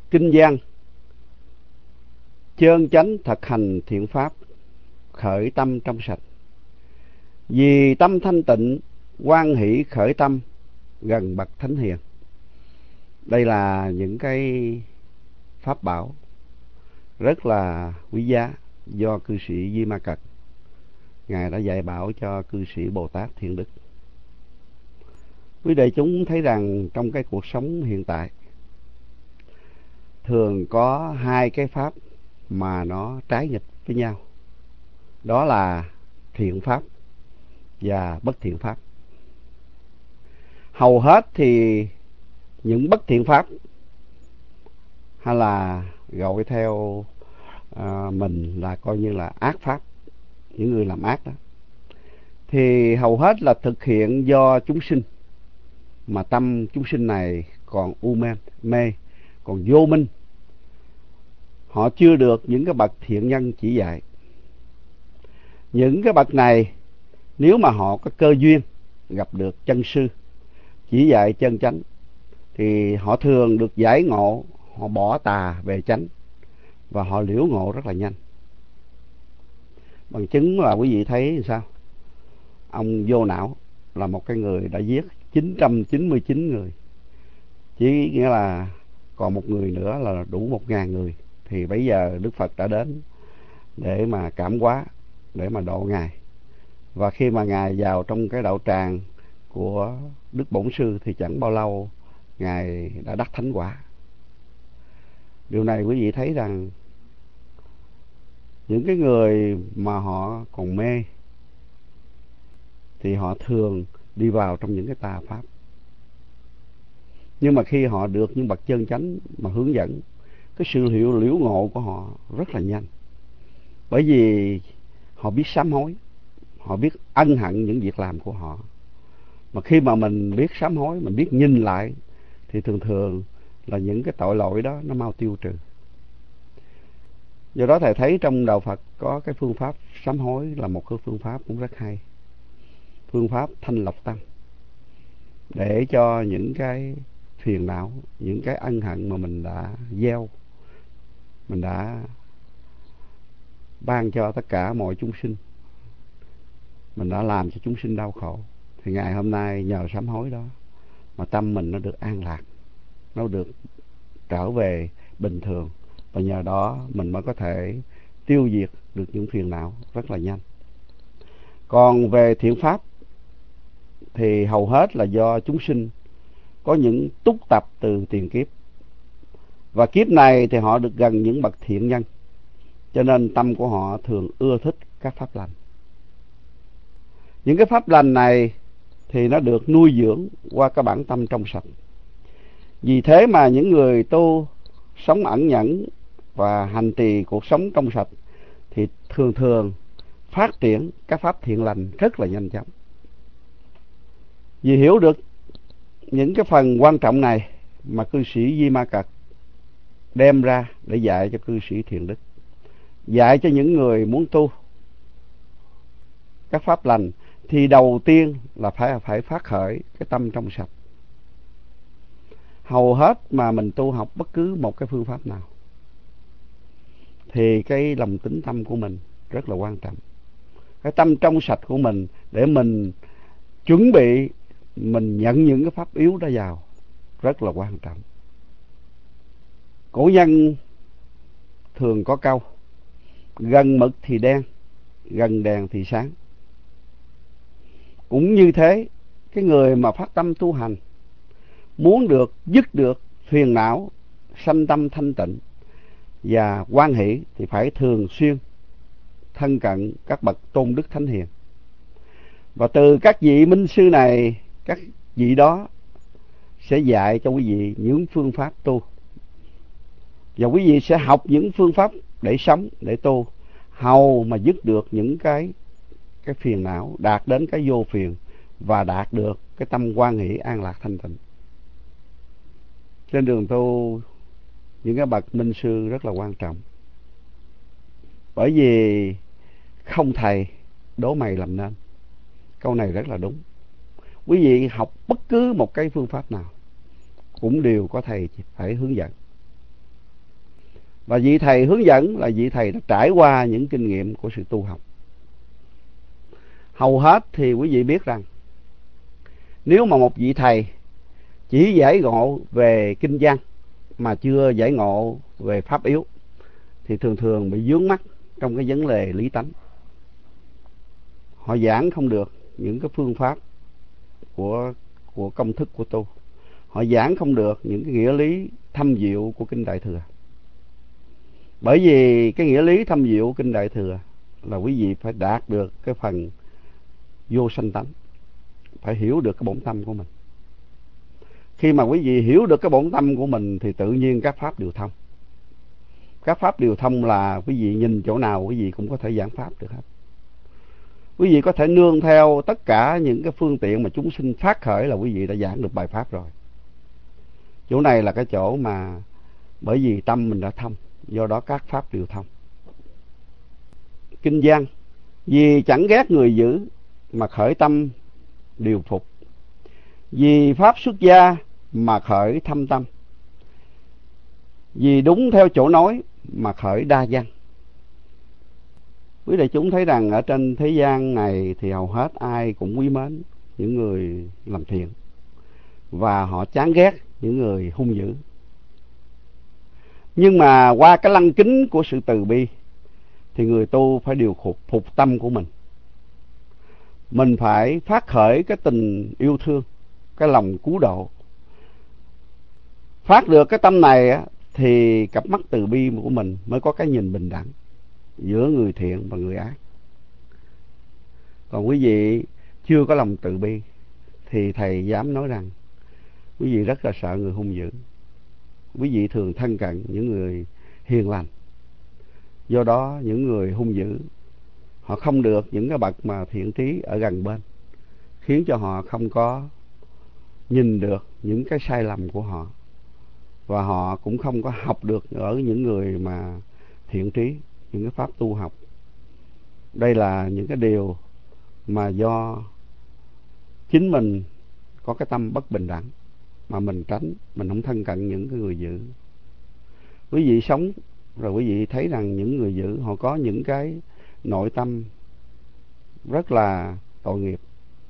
kinh văn, chơn chánh thực hành thiện pháp, khởi tâm trong sạch. Vì tâm thanh tịnh, hoan hỷ khởi tâm, gần bậc thánh hiền. Đây là những cái pháp bảo rất là quý giá do cư sĩ Di Ma Cật Ngài đã dạy bảo cho cư sĩ Bồ Tát Thiện Đức. Quý đại chúng thấy rằng trong cái cuộc sống hiện tại thường có hai cái pháp mà nó trái nghịch với nhau. Đó là thiện pháp và bất thiện pháp. Hầu hết thì những bất thiện pháp, hay là gọi theo mình là coi như là ác pháp, những người làm ác đó, thì hầu hết là thực hiện do chúng sinh, mà tâm chúng sinh này còn u mê, còn vô minh. Họ chưa được những cái bậc thiện nhân chỉ dạy. Những cái bậc này nếu mà họ có cơ duyên gặp được chân sư chỉ dạy chân chánh thì họ thường được giải ngộ, họ bỏ tà về chánh và họ liễu ngộ rất là nhanh. Bằng chứng là quý vị thấy sao? Ông Vô Não là một cái người đã giết 999 người. Chỉ nghĩa là còn một người nữa là đủ 1000 người. Thì bây giờ Đức Phật đã đến để mà cảm hóa, để mà độ Ngài. Và khi mà Ngài vào trong cái đạo tràng của Đức Bổn Sư thì chẳng bao lâu Ngài đã đắc thánh quả. Điều này quý vị thấy rằng những cái người mà họ còn mê thì họ thường đi vào trong những cái tà pháp. Nhưng mà khi họ được những bậc chân chánh mà hướng dẫn, cái sự liễu ngộ của họ rất là nhanh. Bởi vì họ biết sám hối, họ biết ân hận những việc làm của họ. Mà khi mà mình biết sám hối, mình biết nhìn lại thì thường thường là những cái tội lỗi đó nó mau tiêu trừ. Do đó thầy thấy trong đạo Phật có cái phương pháp sám hối là một cái phương pháp cũng rất hay. Phương pháp thanh lọc tâm, để cho những cái phiền não, những cái ân hận mà mình đã gieo, mình đã ban cho tất cả mọi chúng sinh, mình đã làm cho chúng sinh đau khổ, thì ngày hôm nay nhờ sám hối đó mà tâm mình nó được an lạc, nó được trở về bình thường. Và nhờ đó mình mới có thể tiêu diệt được những phiền não rất là nhanh. Còn về thiện pháp thì hầu hết là do chúng sinh có những túc tập từ tiền kiếp. Và kiếp này thì họ được gần những bậc thiện nhân, cho nên tâm của họ thường ưa thích các pháp lành. Những cái pháp lành này thì nó được nuôi dưỡng qua cái bản tâm trong sạch. Vì thế mà những người tu sống ẩn nhẫn và hành trì cuộc sống trong sạch thì thường thường phát triển các pháp thiện lành rất là nhanh chóng. Vì hiểu được những cái phần quan trọng này mà cư sĩ Di Ma Cật đem ra để dạy cho cư sĩ Thiện Đức, dạy cho những người muốn tu các pháp lành, thì đầu tiên là phải phát khởi cái tâm trong sạch. Hầu hết mà mình tu học bất cứ một cái phương pháp nào thì cái lòng tín tâm của mình rất là quan trọng. Cái tâm trong sạch của mình để mình chuẩn bị mình nhận những cái pháp yếu đó vào rất là quan trọng. Cổ nhân thường có câu gần mực thì đen, gần đèn thì sáng. Cũng như thế, cái người mà phát tâm tu hành muốn được dứt được phiền não, sanh tâm thanh tịnh và hoan hỷ thì phải thường xuyên thân cận các bậc tôn đức thánh hiền. Và từ các vị minh sư này, các vị đó sẽ dạy cho quý vị những phương pháp tu. Và quý vị sẽ học những phương pháp để sống, để tu, hầu mà dứt được những cái phiền não, đạt đến cái vô phiền và đạt được cái tâm hoan hỷ an lạc thanh tịnh. Trên đường tu, những cái bậc minh sư rất là quan trọng. Bởi vì không thầy đố mày làm nên. Câu này rất là đúng. Quý vị học bất cứ một cái phương pháp nào cũng đều có thầy phải hướng dẫn. Và vị thầy hướng dẫn là vị thầy đã trải qua những kinh nghiệm của sự tu học. Hầu hết thì quý vị biết rằng nếu mà một vị thầy chỉ giải ngộ về kinh văn mà chưa giải ngộ về pháp yếu thì thường thường bị vướng mắc trong cái vấn đề lý tánh. Họ giảng không được những cái phương pháp của công thức của tu. Họ giảng không được những cái nghĩa lý thâm diệu của kinh Đại Thừa. Bởi vì cái nghĩa lý thâm diệu của kinh Đại Thừa là quý vị phải đạt được cái phần vô sanh tánh, phải hiểu được cái bổn tâm của mình. Khi mà quý vị hiểu được cái bổn tâm của mình thì tự nhiên các pháp đều thông. Các pháp đều thông là quý vị nhìn chỗ nào quý vị cũng có thể giảng pháp được hết. Quý vị có thể nương theo tất cả những cái phương tiện mà chúng sinh phát khởi là quý vị đã giảng được bài pháp rồi. Chỗ này là cái chỗ mà bởi vì tâm mình đã thông, do đó các pháp đều thông. Kinh văn: vì chẳng ghét người dữ mà khởi tâm điều phục, vì pháp xuất gia mà khởi thâm tâm, vì đúng theo chỗ nói mà khởi đa văn. Quý đại chúng thấy rằng ở trên thế gian này thì hầu hết ai cũng quý mến những người làm thiện, và họ chán ghét những người hung dữ. Nhưng mà qua cái lăng kính của sự từ bi thì người tu phải điều phục tâm của mình. Mình phải phát khởi cái tình yêu thương, cái lòng cứu độ. Phát được cái tâm này thì cặp mắt từ bi của mình mới có cái nhìn bình đẳng giữa người thiện và người ác. Còn quý vị chưa có lòng từ bi thì thầy dám nói rằng quý vị rất là sợ người hung dữ. Quý vị thường thân cận những người hiền lành, do đó những người hung dữ họ không được những cái bậc mà thiện trí ở gần bên, khiến cho họ không có nhìn được những cái sai lầm của họ, và họ cũng không có học được ở những người mà thiện trí những cái pháp tu học. Đây là những cái điều mà do chính mình có cái tâm bất bình đẳng mà mình tránh, mình không thân cận những cái người dữ. Quý vị sống rồi quý vị thấy rằng những người dữ họ có những cái nội tâm rất là tội nghiệp.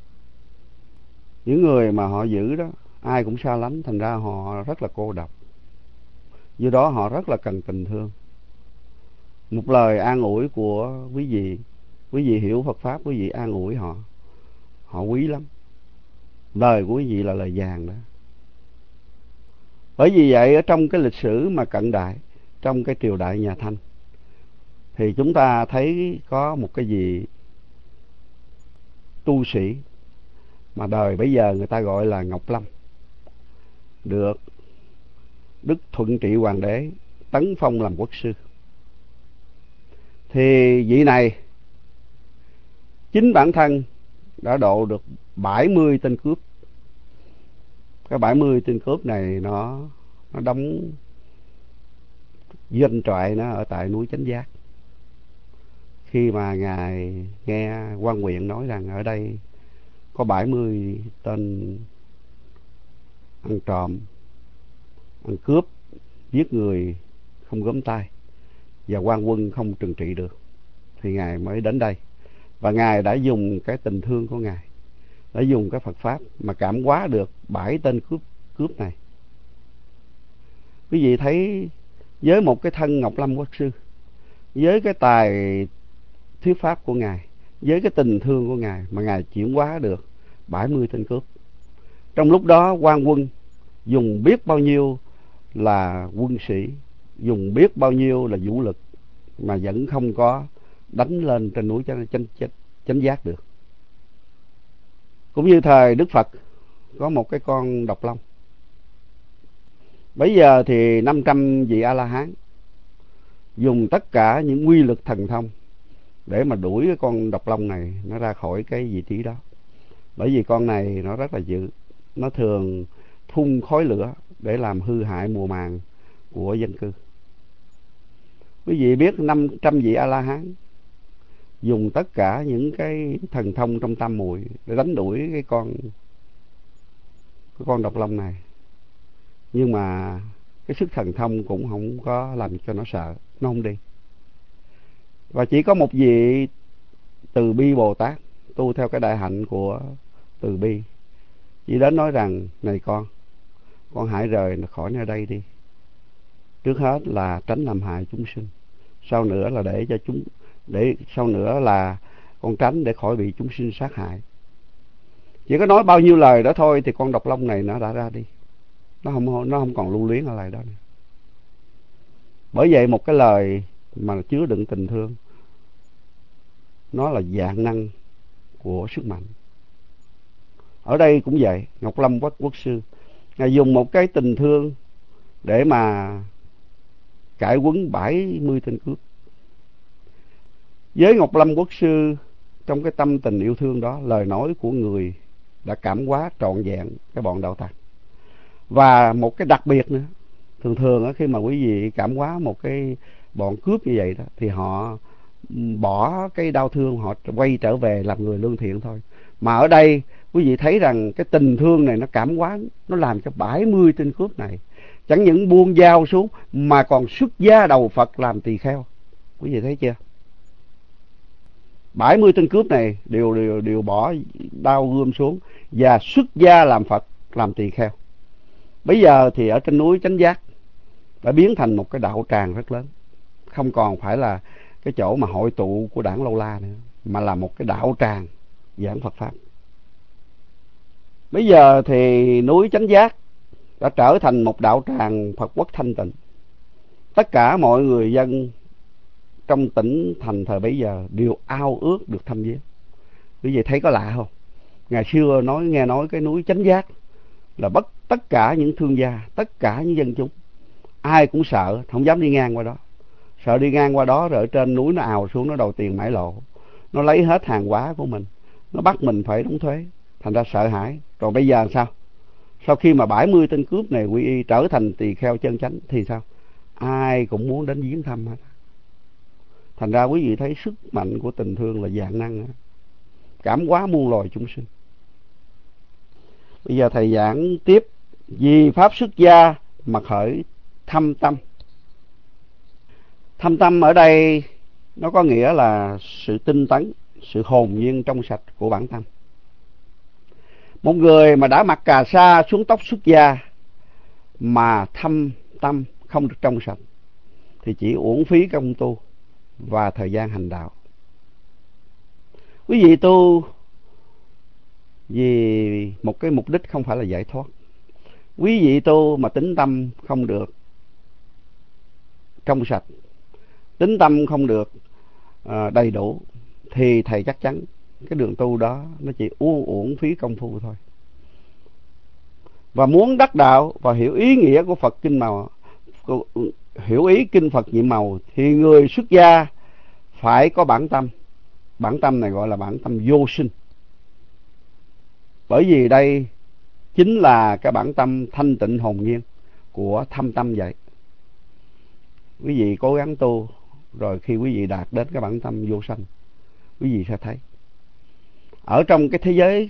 Những người mà họ dữ đó ai cũng xa lánh, thành ra họ rất là cô độc, do đó họ rất là cần tình thương. Một lời an ủi của quý vị hiểu Phật pháp, quý vị an ủi họ, họ quý lắm. Lời của quý vị là lời vàng đó. Bởi vì vậy ở trong cái lịch sử mà cận đại, trong cái triều đại nhà Thanh, thì chúng ta thấy có một cái gì tu sĩ mà đời bây giờ người ta gọi là Ngọc Lâm, được Đức Thuận Trị Hoàng đế tấn phong làm quốc sư. Thì vị này chính bản thân đã độ được 70 tên cướp. Cái 70 tên cướp này nó đóng doanh trại nó ở tại núi Chánh Giác. Khi mà ngài nghe quan huyện nói rằng ở đây có 70 tên ăn trộm, ăn cướp, giết người không gớm tay, và quan quân không trừng trị được, thì ngài mới đến đây. Và ngài đã dùng cái tình thương của ngài, đã dùng cái Phật pháp mà cảm hóa được 7 tên cướp này. Quý vị thấy với một cái thân Ngọc Lâm quốc sư, với cái tài thuyết pháp của ngài, với cái tình thương của ngài mà ngài chuyển hóa được 70 tên cướp. Trong lúc đó quan quân dùng biết bao nhiêu là quân sĩ, dùng biết bao nhiêu là vũ lực mà vẫn không có đánh lên trên núi Chánh Giác được. Cũng như thời Đức Phật có một cái con độc long. Bây giờ thì 500 vị A-la-hán dùng tất cả những quy lực thần thông để mà đuổi cái con độc long này nó ra khỏi cái vị trí đó. Bởi vì con này nó rất là dữ, nó thường phun khói lửa để làm hư hại mùa màng của dân cư. Quý vị biết 500 vị A-la-hán dùng tất cả những cái thần thông trong tam muội để đánh đuổi cái con độc long này. Nhưng mà cái sức thần thông cũng không có làm cho nó sợ, nó không đi. Và chỉ có một vị Từ Bi Bồ Tát tu theo cái đại hạnh của từ bi, chỉ đến nói rằng: này con hãy rời khỏi nơi đây đi. Trước hết là tránh làm hại chúng sinh, sau nữa là sau nữa là con tránh để khỏi bị chúng sinh sát hại. Chỉ có nói bao nhiêu lời đó thôi thì con độc long này nó đã ra đi, nó không còn lưu luyến ở lại đó nữa. Bởi vậy một cái lời mà chứa đựng tình thương, nó là vạn năng của sức mạnh. Ở đây cũng vậy, Ngọc Lâm Quốc Sư Ngài dùng một cái tình thương để mà cải huấn 70 tên cướp. Với Ngọc Lâm Quốc Sư, trong cái tâm tình yêu thương đó, lời nói của người đã cảm hóa trọn vẹn cái bọn đạo tặc. Và một cái đặc biệt nữa, thường khi mà quý vị cảm hóa một cái bọn cướp như vậy đó, thì họ bỏ cái đau thương, họ quay trở về làm người lương thiện thôi. Mà ở đây quý vị thấy rằng cái tình thương này nó cảm hóa, nó làm cho 70 tên cướp này chẳng những buông dao xuống mà còn xuất gia đầu Phật làm tỳ kheo. Quý vị thấy chưa? 70 tên cướp này đều bỏ đao gươm xuống và xuất gia làm Phật, làm tỳ kheo. Bây giờ thì ở trên núi Chánh Giác đã biến thành một cái đạo tràng rất lớn, không còn phải là cái chỗ mà hội tụ của đảng Lâu La nữa, mà là một cái đạo tràng giảng Phật Pháp. Bây giờ thì núi Chánh Giác đã trở thành một đạo tràng Phật quốc thanh tịnh. Tất cả mọi người dân trong tỉnh thành thời bấy giờ đều ao ước được thăm viếng. Quý vị thấy có lạ không? Ngày xưa nghe nói cái núi Chánh Giác là tất cả những thương gia, tất cả những dân chúng, ai cũng sợ, không dám đi ngang qua đó. Sợ đi ngang qua đó rồi ở trên núi nó ào xuống, nó đòi tiền mãi lộ, nó lấy hết hàng hóa của mình, nó bắt mình phải đóng thuế, thành ra sợ hãi. Rồi bây giờ sao? Sau khi mà 70 tên cướp này quy y trở thành tỳ kheo chân chánh thì sao? Ai cũng muốn đến viếng thăm hết. Thành ra quý vị thấy sức mạnh của tình thương là vạn năng, cảm hóa muôn loài chúng sinh. Bây giờ thầy giảng tiếp: vì pháp xuất gia mà khởi thâm tâm. Thâm tâm ở đây nó có nghĩa là sự tinh tấn, sự hồn nhiên trong sạch của bản tâm. Một người mà đã mặc cà sa xuống tóc xuất gia mà thâm tâm không được trong sạch thì chỉ uổng phí công tu và thời gian hành đạo. Quý vị tu vì một cái mục đích không phải là giải thoát. Quý vị tu mà tính tâm không được trong sạch, tính tâm không được đầy đủ, thì thầy chắc chắn cái đường tu đó nó chỉ uổng phí công phu thôi. Và muốn đắc đạo và hiểu ý nghĩa của Phật kinh màu, hiểu ý kinh Phật nhiệm màu, thì người xuất gia phải có bản tâm. Bản tâm này gọi là bản tâm vô sinh. Bởi vì đây chính là cái bản tâm thanh tịnh hồn nhiên của thâm tâm vậy. Quý vị cố gắng tu, rồi khi quý vị đạt đến cái bản tâm vô sanh, quý vị sẽ thấy ở trong cái thế giới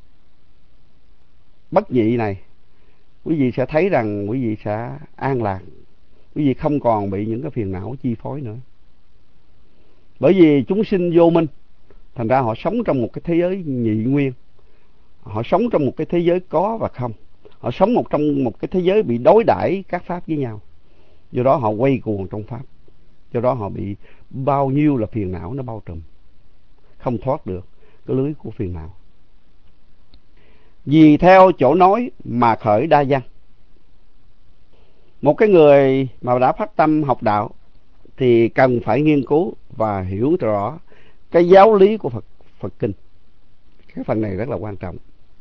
bất nhị này, quý vị sẽ thấy rằng quý vị sẽ an lạc, quý vị không còn bị những cái phiền não chi phối nữa. Bởi vì chúng sinh vô minh, thành ra họ sống trong một cái thế giới nhị nguyên, họ sống trong một cái thế giới có và không, họ sống trong một cái thế giới bị đối đãi các pháp với nhau. Do đó họ quay cuồng trong pháp, do đó họ bị bao nhiêu là phiền não nó bao trùm, không thoát được cái lưới của phiền não. Vì theo chỗ nói mà khởi đa văn. Một cái người mà đã phát tâm học đạo thì cần phải nghiên cứu và hiểu rõ cái giáo lý của Phật kinh. Cái phần này rất là quan trọng.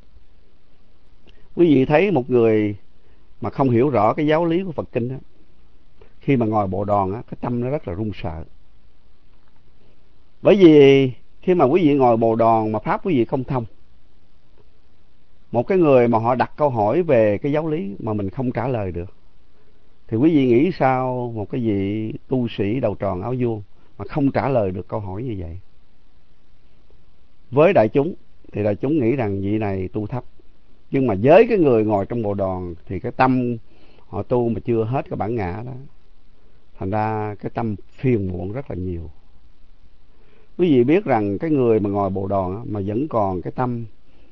Quý vị thấy một người mà không hiểu rõ cái giáo lý của Phật kinh đó, khi mà ngồi bộ đòn á, cái tâm nó rất là run sợ. Bởi vì khi mà quý vị ngồi bồ đòn mà pháp quý vị không thông, một cái người mà họ đặt câu hỏi về cái giáo lý mà mình không trả lời được, thì quý vị nghĩ sao một cái vị tu sĩ đầu tròn áo vuông mà không trả lời được câu hỏi như vậy? Với đại chúng thì đại chúng nghĩ rằng vị này tu thấp, nhưng mà với cái người ngồi trong bồ đòn thì cái tâm họ tu mà chưa hết cái bản ngã đó, thành ra cái tâm phiền muộn rất là nhiều. Quý vị biết rằng cái người mà ngồi Bồ Đòn mà vẫn còn cái tâm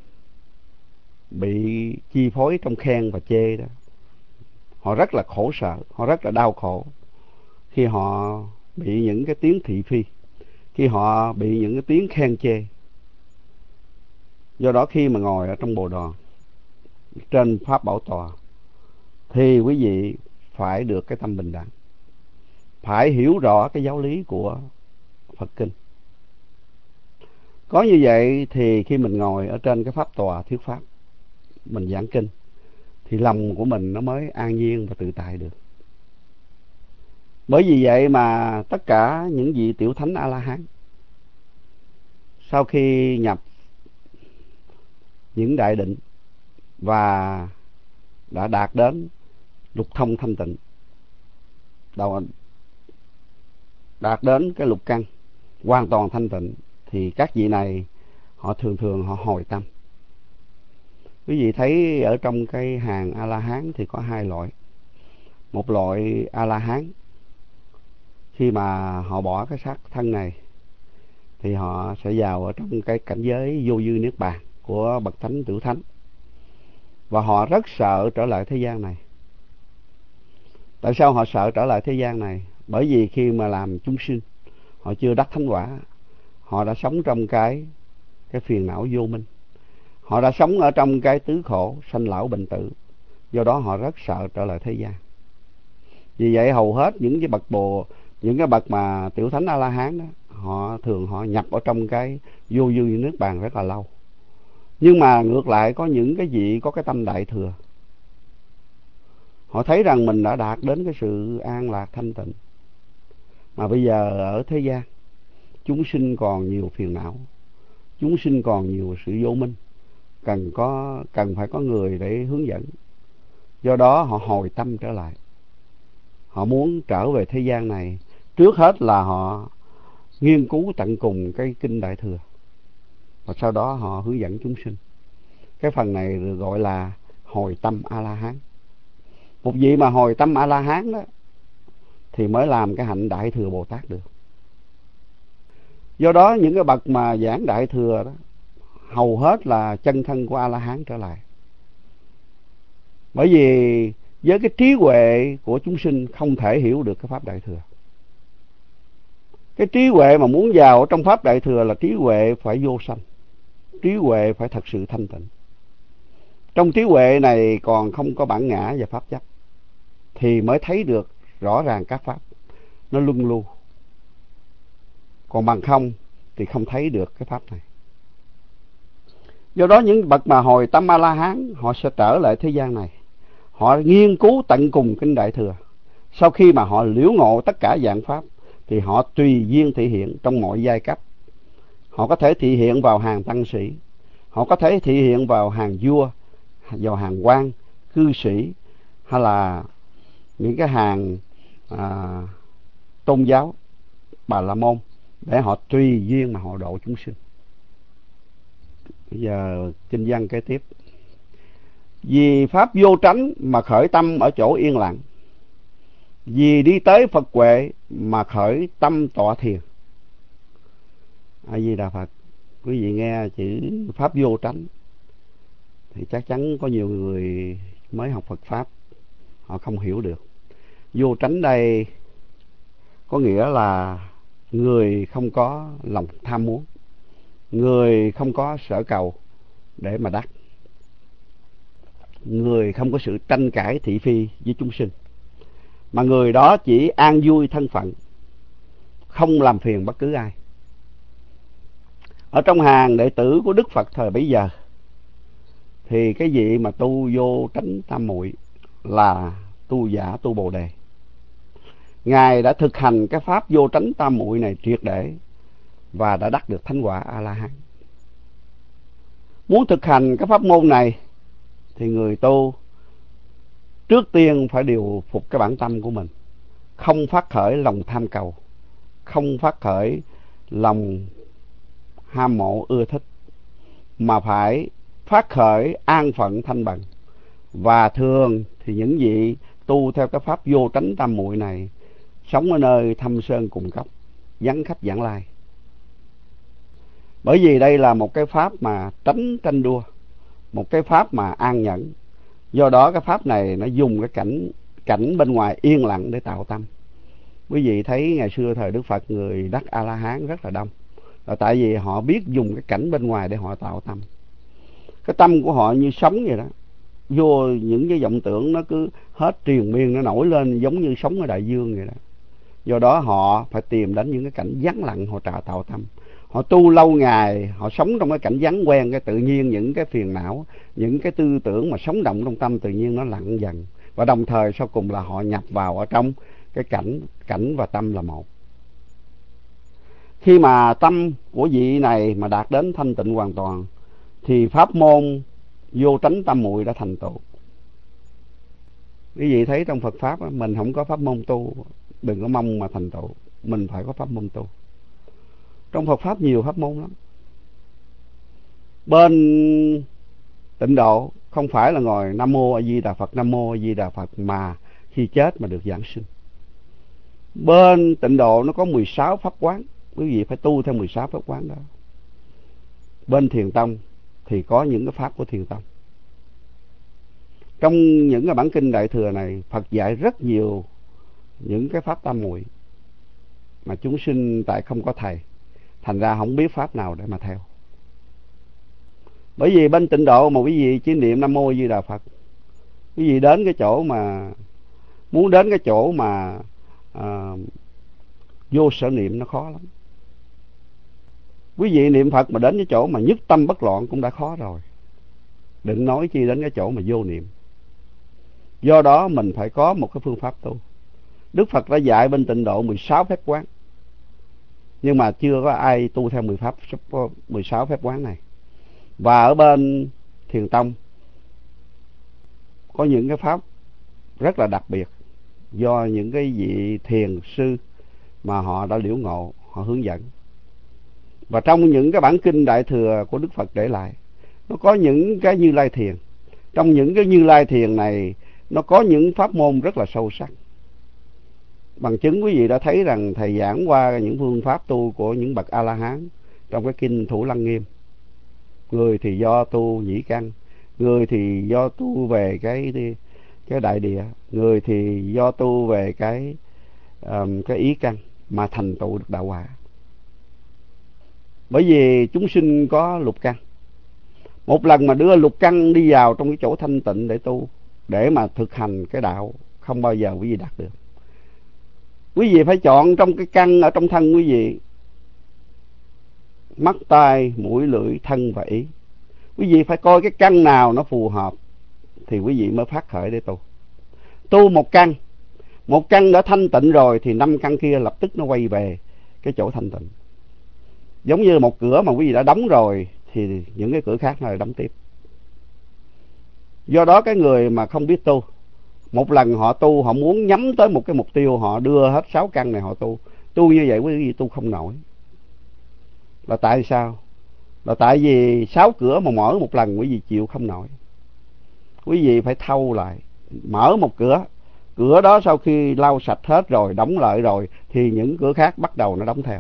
bị chi phối trong khen và chê đó, họ rất là khổ sở, họ rất là đau khổ khi họ bị những cái tiếng thị phi, khi họ bị những cái tiếng khen chê. Do đó khi mà ngồi ở trong Bồ Đòn trên pháp bảo tọa thì quý vị phải được cái tâm bình đẳng, phải hiểu rõ cái giáo lý của Phật kinh. Có như vậy thì khi mình ngồi ở trên cái pháp tòa thuyết pháp, mình giảng kinh, thì lòng của mình nó mới an nhiên và tự tại được. Bởi vì vậy mà tất cả những vị tiểu thánh A-la-hán sau khi nhập những đại định và đã đạt đến lục thông thanh tịnh, đạt đến cái lục căn hoàn toàn thanh tịnh, thì các vị này họ thường họ hồi tâm. Quý vị thấy ở trong cái hàng A-la-hán thì có hai loại. Một loại A-la-hán khi mà họ bỏ cái xác thân này thì họ sẽ vào ở trong cái cảnh giới vô dư niết bàn của bậc thánh tiểu thánh, và họ rất sợ trở lại thế gian này. Tại sao họ sợ trở lại thế gian này? Bởi vì khi mà làm chúng sinh, họ chưa đắc thánh quả, họ đã sống trong cái phiền não vô minh, họ đã sống ở trong cái tứ khổ sanh lão bệnh tử. Do đó họ rất sợ trở lại thế gian. Vì vậy hầu hết những cái bậc mà tiểu thánh A-la-hán đó, họ nhập ở trong cái vô dư nước bàn rất là lâu. Nhưng mà ngược lại có những cái vị có cái tâm đại thừa, họ thấy rằng mình đã đạt đến cái sự an lạc thanh tịnh, mà bây giờ ở thế gian chúng sinh còn nhiều phiền não, chúng sinh còn nhiều sự vô minh, cần phải có người để hướng dẫn. Do đó họ hồi tâm trở lại, họ muốn trở về thế gian này. Trước hết là họ nghiên cứu tận cùng cái kinh Đại Thừa, và sau đó họ hướng dẫn chúng sinh. Cái phần này được gọi là hồi tâm A-la-hán. Một vị mà hồi tâm A-la-hán đó thì mới làm cái hạnh Đại Thừa Bồ Tát được. Do đó những cái bậc mà giảng Đại Thừa đó hầu hết là chân thân của A-la-hán trở lại. Bởi vì với cái trí huệ của chúng sinh không thể hiểu được cái pháp Đại Thừa. Cái trí huệ mà muốn vào trong pháp Đại Thừa là trí huệ phải vô sanh, trí huệ phải thật sự thanh tịnh. Trong trí huệ này còn không có bản ngã và pháp chấp, thì mới thấy được rõ ràng các pháp nó luân lưu. Còn bằng không thì không thấy được cái pháp này. Do đó những bậc mà hồi tâm A-la-hán, họ sẽ trở lại thế gian này, họ nghiên cứu tận cùng kinh Đại Thừa. Sau khi mà họ liễu ngộ tất cả dạng pháp thì họ tùy duyên thể hiện trong mọi giai cấp. Họ có thể thể hiện vào hàng tăng sĩ, họ có thể thể hiện vào hàng vua, vào hàng quan, cư sĩ, hay là những cái hàng tôn giáo, Bà La Môn, để họ tùy duyên mà họ độ chúng sinh. Bây giờ kinh văn kế tiếp. Vì pháp vô tránh mà khởi tâm ở chỗ yên lặng, vì đi tới Phật huệ mà khởi tâm tọa thiền. A Di Đà Phật. Quý vị nghe chữ pháp vô tránh thì chắc chắn có nhiều người mới học Phật pháp họ không hiểu được. Vô tránh đây có nghĩa là người không có lòng tham muốn, người không có sở cầu để mà đắc, người không có sự tranh cãi thị phi với chúng sinh, mà người đó chỉ an vui thân phận, không làm phiền bất cứ ai. Ở trong hàng đệ tử của Đức Phật thời bấy giờ thì cái vị mà tu vô tránh tam muội là tu giả tu Bồ Đề. Ngài đã thực hành cái pháp vô tránh tam muội này triệt để và đã đắc được thánh quả A-la-hán. Muốn thực hành cái pháp môn này thì người tu trước tiên phải điều phục cái bản tâm của mình, không phát khởi lòng tham cầu, không phát khởi lòng ham mộ ưa thích, mà phải phát khởi an phận thanh bằng. Và thường thì những vị tu theo cái pháp vô tránh tam muội này, sống ở nơi thâm sơn cùng cốc, vắng khách vãng lai. Bởi vì đây là một cái pháp mà tránh tranh đua, một cái pháp mà an nhẫn. Do đó cái pháp này nó dùng cái cảnh bên ngoài yên lặng để tạo tâm. Quý vị thấy ngày xưa thời Đức Phật người đắc A La Hán rất là đông, là tại vì họ biết dùng cái cảnh bên ngoài để họ tạo tâm. Cái tâm của họ như sóng vậy đó, vô những cái vọng tưởng nó cứ hết triền miên, nó nổi lên giống như sóng ở đại dương vậy đó. Do đó họ phải tìm đến những cái cảnh vắng lặng họ tạo tâm. Họ tu lâu ngày, họ sống trong cái cảnh vắng quen, cái tự nhiên những cái phiền não, những cái tư tưởng mà sống động trong tâm tự nhiên nó lặng dần. Và đồng thời sau cùng là họ nhập vào ở trong cái cảnh và tâm là một. Khi mà tâm của vị này mà đạt đến thanh tịnh hoàn toàn thì pháp môn vô tránh tam muội đã thành tựu. Quý vị thấy trong Phật pháp mình không có pháp môn tu, đừng có mong mà thành tựu, mình phải có pháp môn tu. Trong Phật pháp nhiều pháp môn lắm. Bên tịnh độ không phải là ngồi Nam Mô A Di Đà Phật, Nam Mô A Di Đà Phật mà khi chết mà được giảng sinh. Bên tịnh độ nó có 16 pháp quán, quý vị phải tu theo 16 pháp quán đó. Bên thiền tông thì có những cái pháp của thiền tông. Trong những cái bản kinh Đại Thừa này, Phật dạy rất nhiều những cái pháp tam muội mà chúng sinh tại không có thầy, thành ra không biết pháp nào để mà theo. Bởi vì bên tịnh độ mà quý vị chỉ niệm Nam Mô A Di Đà Phật, quý vị đến cái chỗ mà muốn đến cái chỗ mà vô sở niệm nó khó lắm. Quý vị niệm Phật mà đến cái chỗ mà nhất tâm bất loạn cũng đã khó rồi, đừng nói chi đến cái chỗ mà vô niệm. Do đó mình phải có một cái phương pháp tu. Đức Phật đã dạy bên tịnh độ 16 phép quán, nhưng mà chưa có ai tu theo 16 phép quán này. Và ở bên thiền tông có những cái pháp rất là đặc biệt do những cái vị thiền sư mà họ đã liễu ngộ, họ hướng dẫn. Và trong những cái bản kinh Đại Thừa của Đức Phật để lại, nó có những cái Như Lai Thiền. Trong những cái Như Lai Thiền này, nó có những pháp môn rất là sâu sắc. Bằng chứng quý vị đã thấy rằng thầy giảng qua những phương pháp tu của những bậc A-la-hán trong cái kinh Thủ Lăng Nghiêm. Người thì do tu nhĩ căn, người thì do tu về cái đại địa, người thì do tu về cái ý căn mà thành tựu được đạo quả. Bởi vì chúng sinh có lục căn. Một lần mà đưa lục căn đi vào trong cái chỗ thanh tịnh để tu, để mà thực hành cái đạo, không bao giờ quý vị đạt được. Quý vị phải chọn trong cái căn ở trong thân quý vị: mắt, tai, mũi, lưỡi, thân và ý. Quý vị phải coi cái căn nào nó phù hợp thì quý vị mới phát khởi để tu. Tu một căn đã thanh tịnh rồi thì 5 căn kia lập tức nó quay về cái chỗ thanh tịnh. Giống như một cửa mà quý vị đã đóng rồi thì những cái cửa khác nó lại đóng tiếp. Do đó cái người mà không biết tu, một lần họ tu, họ muốn nhắm tới một cái mục tiêu, họ đưa hết 6 căn này họ tu. Tu như vậy quý vị tu không nổi. Là tại sao? Là tại vì 6 cửa mà mở một lần quý vị chịu không nổi. Quý vị phải thâu lại, mở một cửa. Cửa đó sau khi lau sạch hết rồi, đóng lại rồi thì những cửa khác bắt đầu nó đóng theo.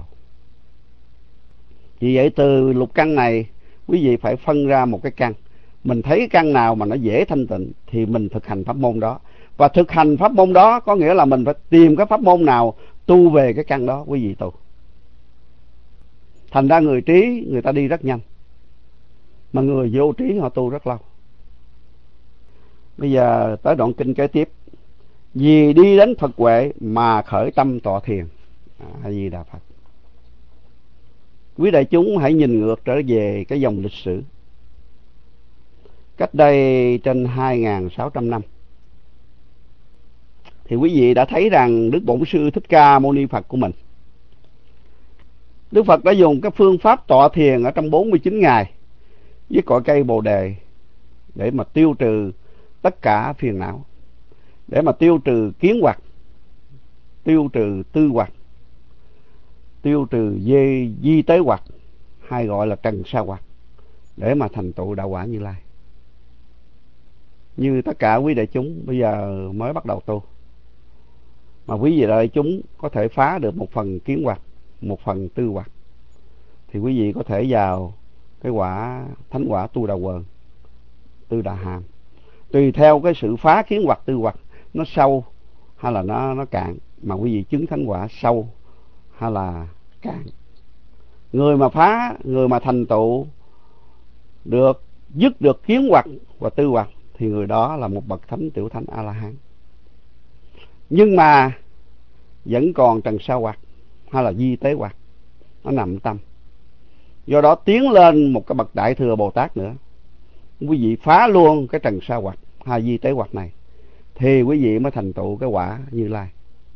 Vì vậy từ lục căn này quý vị phải phân ra một cái căn. Mình thấy cái căn nào mà nó dễ thanh tịnh thì mình thực hành pháp môn đó. Và thực hành pháp môn đó có nghĩa là mình phải tìm cái pháp môn nào tu về cái căn đó quý vị tu. Thành ra người trí người ta đi rất nhanh, mà người vô trí họ tu rất lâu. Bây giờ tới đoạn kinh kế tiếp: vì đi đến Phật huệ mà khởi tâm tọa thiền. A Di Đà Phật. Quý đại chúng hãy nhìn ngược trở về cái dòng lịch sử cách đây trên 2.600 năm. Thì quý vị đã thấy rằng Đức Bổn Sư Thích Ca Mâu Ni Phật của mình, Đức Phật đã dùng cái phương pháp tọa thiền ở trong 49 ngày với cội cây Bồ Đề để mà tiêu trừ tất cả phiền não, để mà tiêu trừ kiến hoặc, tiêu trừ tư hoặc, tiêu trừ di tế hoặc, hay gọi là trần sa hoặc, để mà thành tựu đạo quả Như Lai. như tất cả quý đại chúng bây giờ mới bắt đầu tu, mà quý vị đại chúng có thể phá được một phần kiến hoặc, một phần tư hoặc, thì quý vị có thể vào cái quả thánh quả tu đà quần, tư đà hàm. Tùy theo cái sự phá kiến hoặc tư hoặc nó sâu hay là nó cạn mà quý vị chứng thánh quả sâu hay là cạn. Người mà phá, người mà thành tựu được, dứt được kiến hoặc và tư hoặc thì người đó là một bậc thánh tiểu thánh A-la-hán. Nhưng mà vẫn còn trần sa hoặc hay là di tế hoặc, nó nằm tâm. Do đó tiến lên một cái bậc đại thừa Bồ Tát nữa, quý vị phá luôn cái trần sa hoặc hay di tế hoặc này thì quý vị mới thành tựu cái quả Như Lai.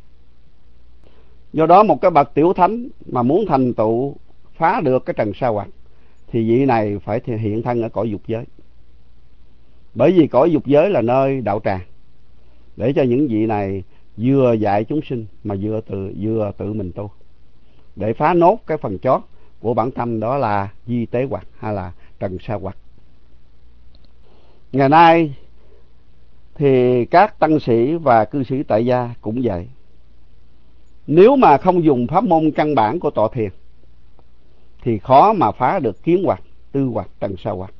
Do đó một cái bậc tiểu thánh mà muốn thành tựu phá được cái trần sa hoặc thì vị này phải hiện thân ở cõi dục giới. Bởi vì cõi dục giới là nơi đạo tràng, để cho những vị này vừa dạy chúng sinh mà vừa tự mình tu, để phá nốt cái phần chót của bản tâm, đó là di tế hoặc hay là trần sa hoặc. Ngày nay thì các tăng sĩ và cư sĩ tại gia cũng vậy. Nếu mà không dùng pháp môn căn bản của tọa thiền thì khó mà phá được kiến hoặc, tư hoặc, trần sa hoặc.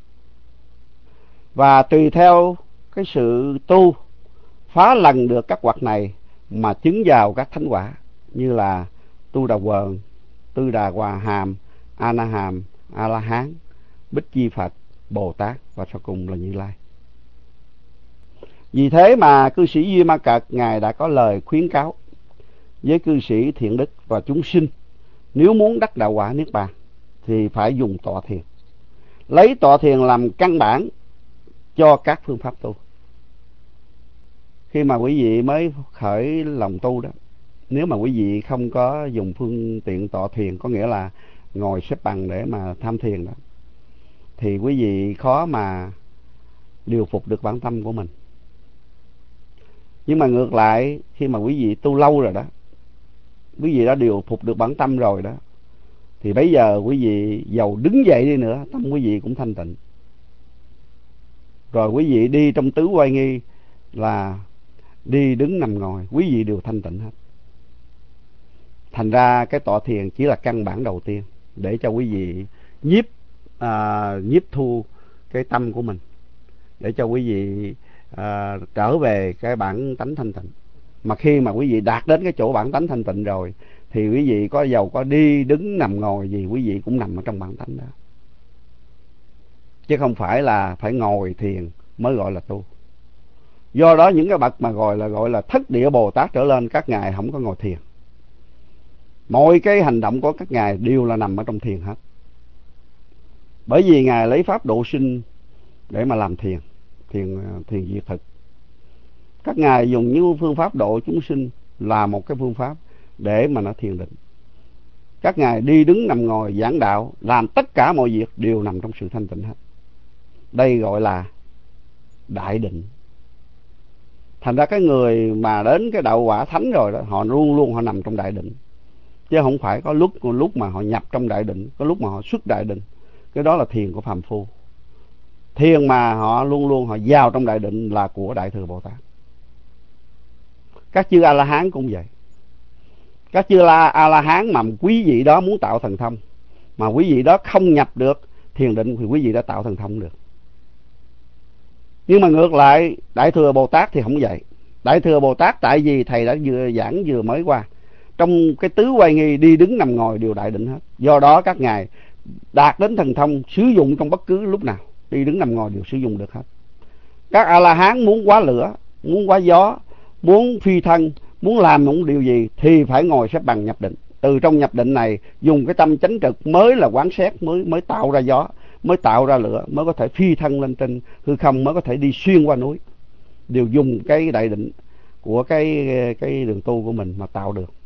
Và tùy theo cái sự tu phá lần được các hoặc này mà chứng vào các thánh quả như là tu đà quần, tư đà hòa hàm, a na hàm, a la hán, bích chi Phật, Bồ Tát và sau cùng là Như Lai. Vì thế mà cư sĩ Duy Ma Cật ngài đã có lời khuyến cáo với cư sĩ thiện đức và chúng sinh, nếu muốn đắc đạo quả niết bàn thì phải dùng tọa thiền, lấy tọa thiền làm căn bản cho các phương pháp tu. Khi mà quý vị mới khởi lòng tu đó, nếu mà quý vị không có dùng phương tiện tọa thiền, có nghĩa là ngồi xếp bằng để mà tham thiền đó, thì quý vị khó mà điều phục được bản tâm của mình. Nhưng mà ngược lại, khi mà quý vị tu lâu rồi đó, quý vị đã điều phục được bản tâm rồi đó, thì bây giờ quý vị dầu đứng dậy đi nữa, tâm quý vị cũng thanh tịnh. Rồi quý vị đi trong tứ oai nghi là đi đứng nằm ngồi, quý vị đều thanh tịnh hết. Thành ra cái tọa thiền chỉ là căn bản đầu tiên để cho quý vị nhiếp thu cái tâm của mình, để cho quý vị trở về cái bản tánh thanh tịnh. Mà khi mà quý vị đạt đến cái chỗ bản tánh thanh tịnh rồi thì quý vị có dầu có đi đứng nằm ngồi gì, quý vị cũng nằm ở trong bản tánh đó, chứ không phải là phải ngồi thiền mới gọi là tu. Do đó những cái bậc mà gọi là thất địa Bồ Tát trở lên, các ngài không có ngồi thiền. Mọi cái hành động của các ngài đều là nằm ở trong thiền hết. Bởi vì ngài lấy pháp độ sinh để mà làm thiền diệt thực. Các ngài dùng những phương pháp độ chúng sinh là một cái phương pháp để mà nó thiền định. Các ngài đi đứng nằm ngồi giảng đạo, làm tất cả mọi việc đều nằm trong sự thanh tịnh hết. Đây gọi là đại định. Thành ra cái người mà đến cái đạo quả thánh rồi đó, họ luôn luôn họ nằm trong đại định, chứ không phải có lúc mà họ nhập trong đại định, có lúc mà họ xuất đại định. Cái đó là thiền của phàm phu. Thiền mà họ luôn luôn họ vào trong đại định là của Đại Thừa Bồ Tát. Các chư A-la-hán cũng vậy. Các chư A-la-hán mà quý vị đó muốn tạo thần thông, mà quý vị đó không nhập được thiền định thì quý vị đã tạo thần thông được. Nhưng mà ngược lại Đại Thừa Bồ Tát thì không vậy. Đại Thừa Bồ Tát tại vì thầy đã giảng vừa mới qua, trong cái tứ oai nghi đi đứng nằm ngồi đều đại định hết. Do đó các ngài đạt đến thần thông sử dụng trong bất cứ lúc nào, đi đứng nằm ngồi đều sử dụng được hết. Các A-la-hán muốn hóa lửa, muốn hóa gió, muốn phi thân, muốn làm một điều gì thì phải ngồi xếp bằng nhập định. Từ trong nhập định này dùng cái tâm chánh trực mới là quán xét, mới tạo ra gió, mới tạo ra lửa, mới có thể phi thân lên trên hư không, mới có thể đi xuyên qua núi. Đều dùng cái đại định của cái đường tu của mình mà tạo được.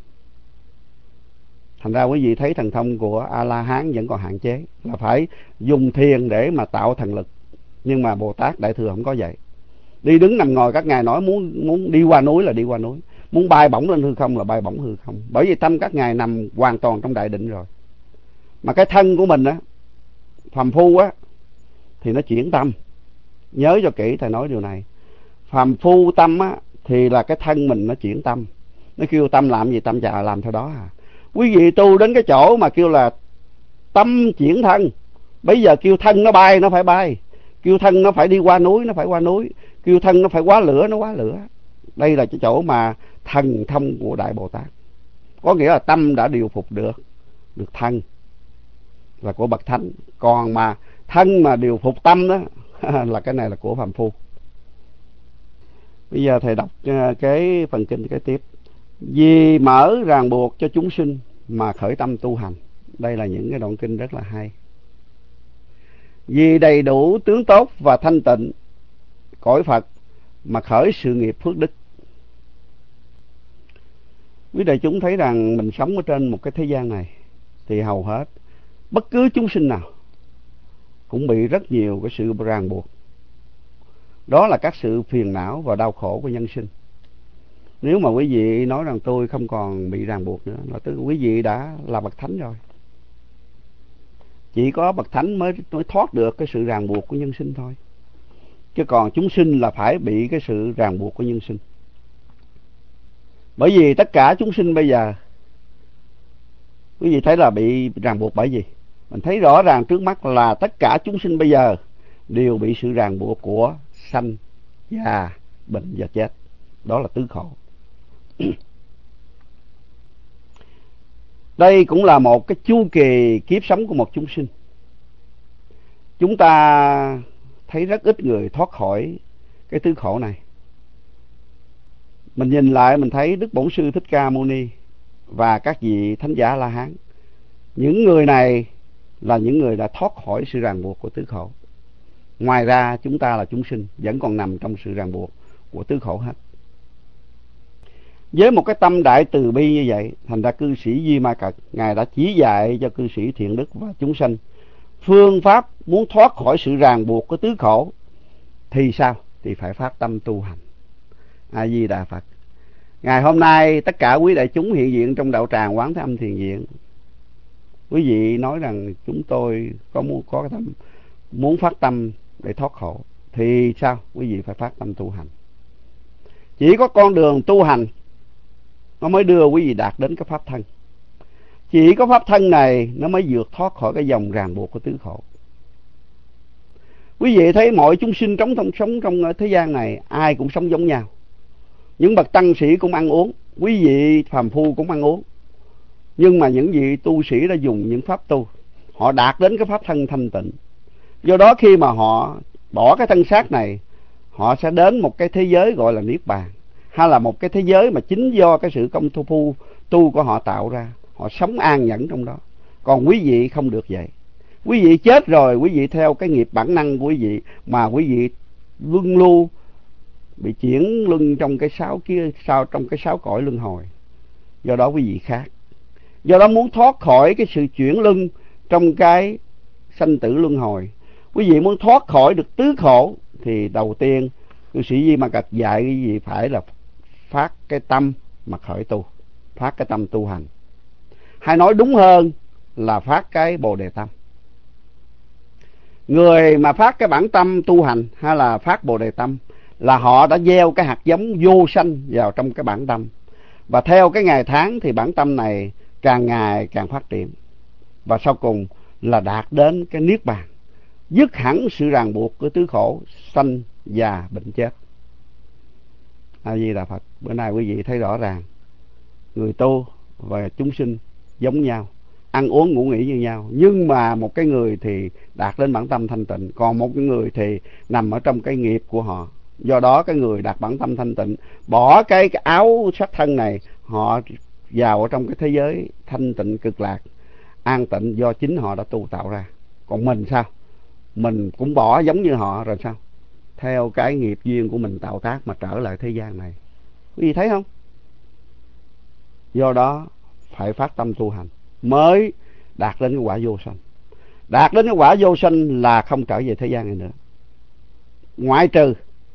Thành ra quý vị thấy thần thông của A-la-hán vẫn còn hạn chế, là phải dùng thiền để mà tạo thần lực. Nhưng mà Bồ Tát Đại Thừa không có vậy. Đi đứng nằm ngồi các ngài nói muốn đi qua núi là đi qua núi, muốn bay bổng lên hư không là bay bổng hư không. Bởi vì tâm các ngài nằm hoàn toàn trong đại định rồi. Mà cái thân của mình á, phàm phu á, thì nó chuyển tâm. Nhớ cho kỹ thầy nói điều này. Phàm phu tâm á, thì là cái thân mình nó chuyển tâm. Nó kêu tâm làm gì tâm chả làm theo đó à. Quý vị tu đến cái chỗ mà kêu là tâm chuyển thân. Bây giờ kêu thân nó bay nó phải bay, kêu thân nó phải đi qua núi nó phải qua núi, kêu thân nó phải quá lửa nó quá lửa. Đây là cái chỗ mà thần thông của Đại Bồ Tát. Có nghĩa là tâm đã điều phục được thân là của bậc thánh. Còn mà thân mà điều phục tâm đó là cái này là của phàm phu. Bây giờ thầy đọc cái phần kinh kế tiếp. Vì mở ràng buộc cho chúng sinh mà khởi tâm tu hành. Đây là những cái đoạn kinh rất là hay. Vì đầy đủ tướng tốt và thanh tịnh cõi Phật mà khởi sự nghiệp phước đức. Quý đại chúng thấy rằng mình sống ở trên một cái thế gian này thì hầu hết bất cứ chúng sinh nào cũng bị rất nhiều cái sự ràng buộc. Đó là các sự phiền não và đau khổ của nhân sinh. Nếu mà quý vị nói rằng tôi không còn bị ràng buộc nữa là tức quý vị đã là bậc thánh rồi. Chỉ có bậc thánh mới thoát được cái sự ràng buộc của nhân sinh thôi. Chứ còn chúng sinh là phải bị cái sự ràng buộc của nhân sinh. Bởi vì tất cả chúng sinh bây giờ quý vị thấy là bị ràng buộc bởi gì? Mình thấy rõ ràng trước mắt là tất cả chúng sinh bây giờ đều bị sự ràng buộc của sanh, già, bệnh và chết. Đó là tứ khổ. Đây cũng là một cái chu kỳ kiếp sống của một chúng sinh. Chúng ta thấy rất ít người thoát khỏi cái tứ khổ này. Mình nhìn lại mình thấy Đức Bổn Sư Thích Ca Mâu Ni và các vị Thánh giả La Hán. Những người này là những người đã thoát khỏi sự ràng buộc của tứ khổ. Ngoài ra chúng ta là chúng sinh vẫn còn nằm trong sự ràng buộc của tứ khổ hết. Với một cái tâm đại từ bi như vậy, thành ra cư sĩ Di Ma Cật Ngài đã chỉ dạy cho cư sĩ thiện đức và chúng sanh phương pháp muốn thoát khỏi sự ràng buộc của tứ khổ thì sao? Thì phải phát tâm tu hành. A Di Đà Phật. Ngày hôm nay tất cả quý đại chúng hiện diện trong đạo tràng Quán Thế Âm Thiền Viện, quý vị nói rằng chúng tôi có cái tâm muốn phát tâm để thoát khổ thì sao? Quý vị phải phát tâm tu hành. Chỉ có con đường tu hành nó mới đưa quý vị đạt đến cái pháp thân. Chỉ có pháp thân này nó mới vượt thoát khỏi cái dòng ràng buộc của tứ khổ. Quý vị thấy mọi chúng sinh sống trong thế gian này ai cũng sống giống nhau. Những bậc tăng sĩ cũng ăn uống, quý vị phàm phu cũng ăn uống. Nhưng mà những vị tu sĩ đã dùng những pháp tu, họ đạt đến cái pháp thân thanh tịnh. Do đó khi mà họ bỏ cái thân xác này, họ sẽ đến một cái thế giới gọi là Niết Bàn, hay là một cái thế giới mà chính do cái sự công phu tu của họ tạo ra. Họ sống an nhẫn trong đó. Còn quý vị không được vậy. Quý vị chết rồi, quý vị theo cái nghiệp bản năng của quý vị mà quý vị luân lưu bị chuyển luân trong cái trong cái sáu cõi luân hồi. Do đó quý vị khác. Do đó muốn thoát khỏi cái sự chuyển luân trong cái sanh tử luân hồi, quý vị muốn thoát khỏi được tứ khổ thì đầu tiên cư sĩ Di Ma Cật dạy quý vị phải là phát cái tâm mà khởi tu, phát cái tâm tu hành. Hay nói đúng hơn là phát cái Bồ Đề tâm. Người mà phát cái bản tâm tu hành hay là phát Bồ Đề tâm là họ đã gieo cái hạt giống vô sanh vào trong cái bản tâm. Và theo cái ngày tháng thì bản tâm này càng ngày càng phát triển. Và sau cùng là đạt đến cái Niết Bàn, dứt hẳn sự ràng buộc của tứ khổ, sanh, già, bệnh, chết. A Di Đà Phật. Bữa nay quý vị thấy rõ ràng người tu và chúng sinh giống nhau, ăn uống ngủ nghỉ như nhau. Nhưng mà một cái người thì đạt đến bản tâm thanh tịnh, còn một cái người thì nằm ở trong cái nghiệp của họ. Do đó cái người đạt bản tâm thanh tịnh bỏ cái áo sắc thân này, họ vào ở trong cái thế giới thanh tịnh cực lạc, an tịnh do chính họ đã tu tạo ra. Còn mình sao? Mình cũng bỏ giống như họ rồi sao? Theo cái nghiệp duyên của mình tạo tác mà trở lại thế gian này. Quý vị thấy không? Do đó phải phát tâm tu hành mới đạt đến cái quả vô sanh. Đạt đến cái quả vô sanh là không trở về thế gian này nữa. Ngoại trừ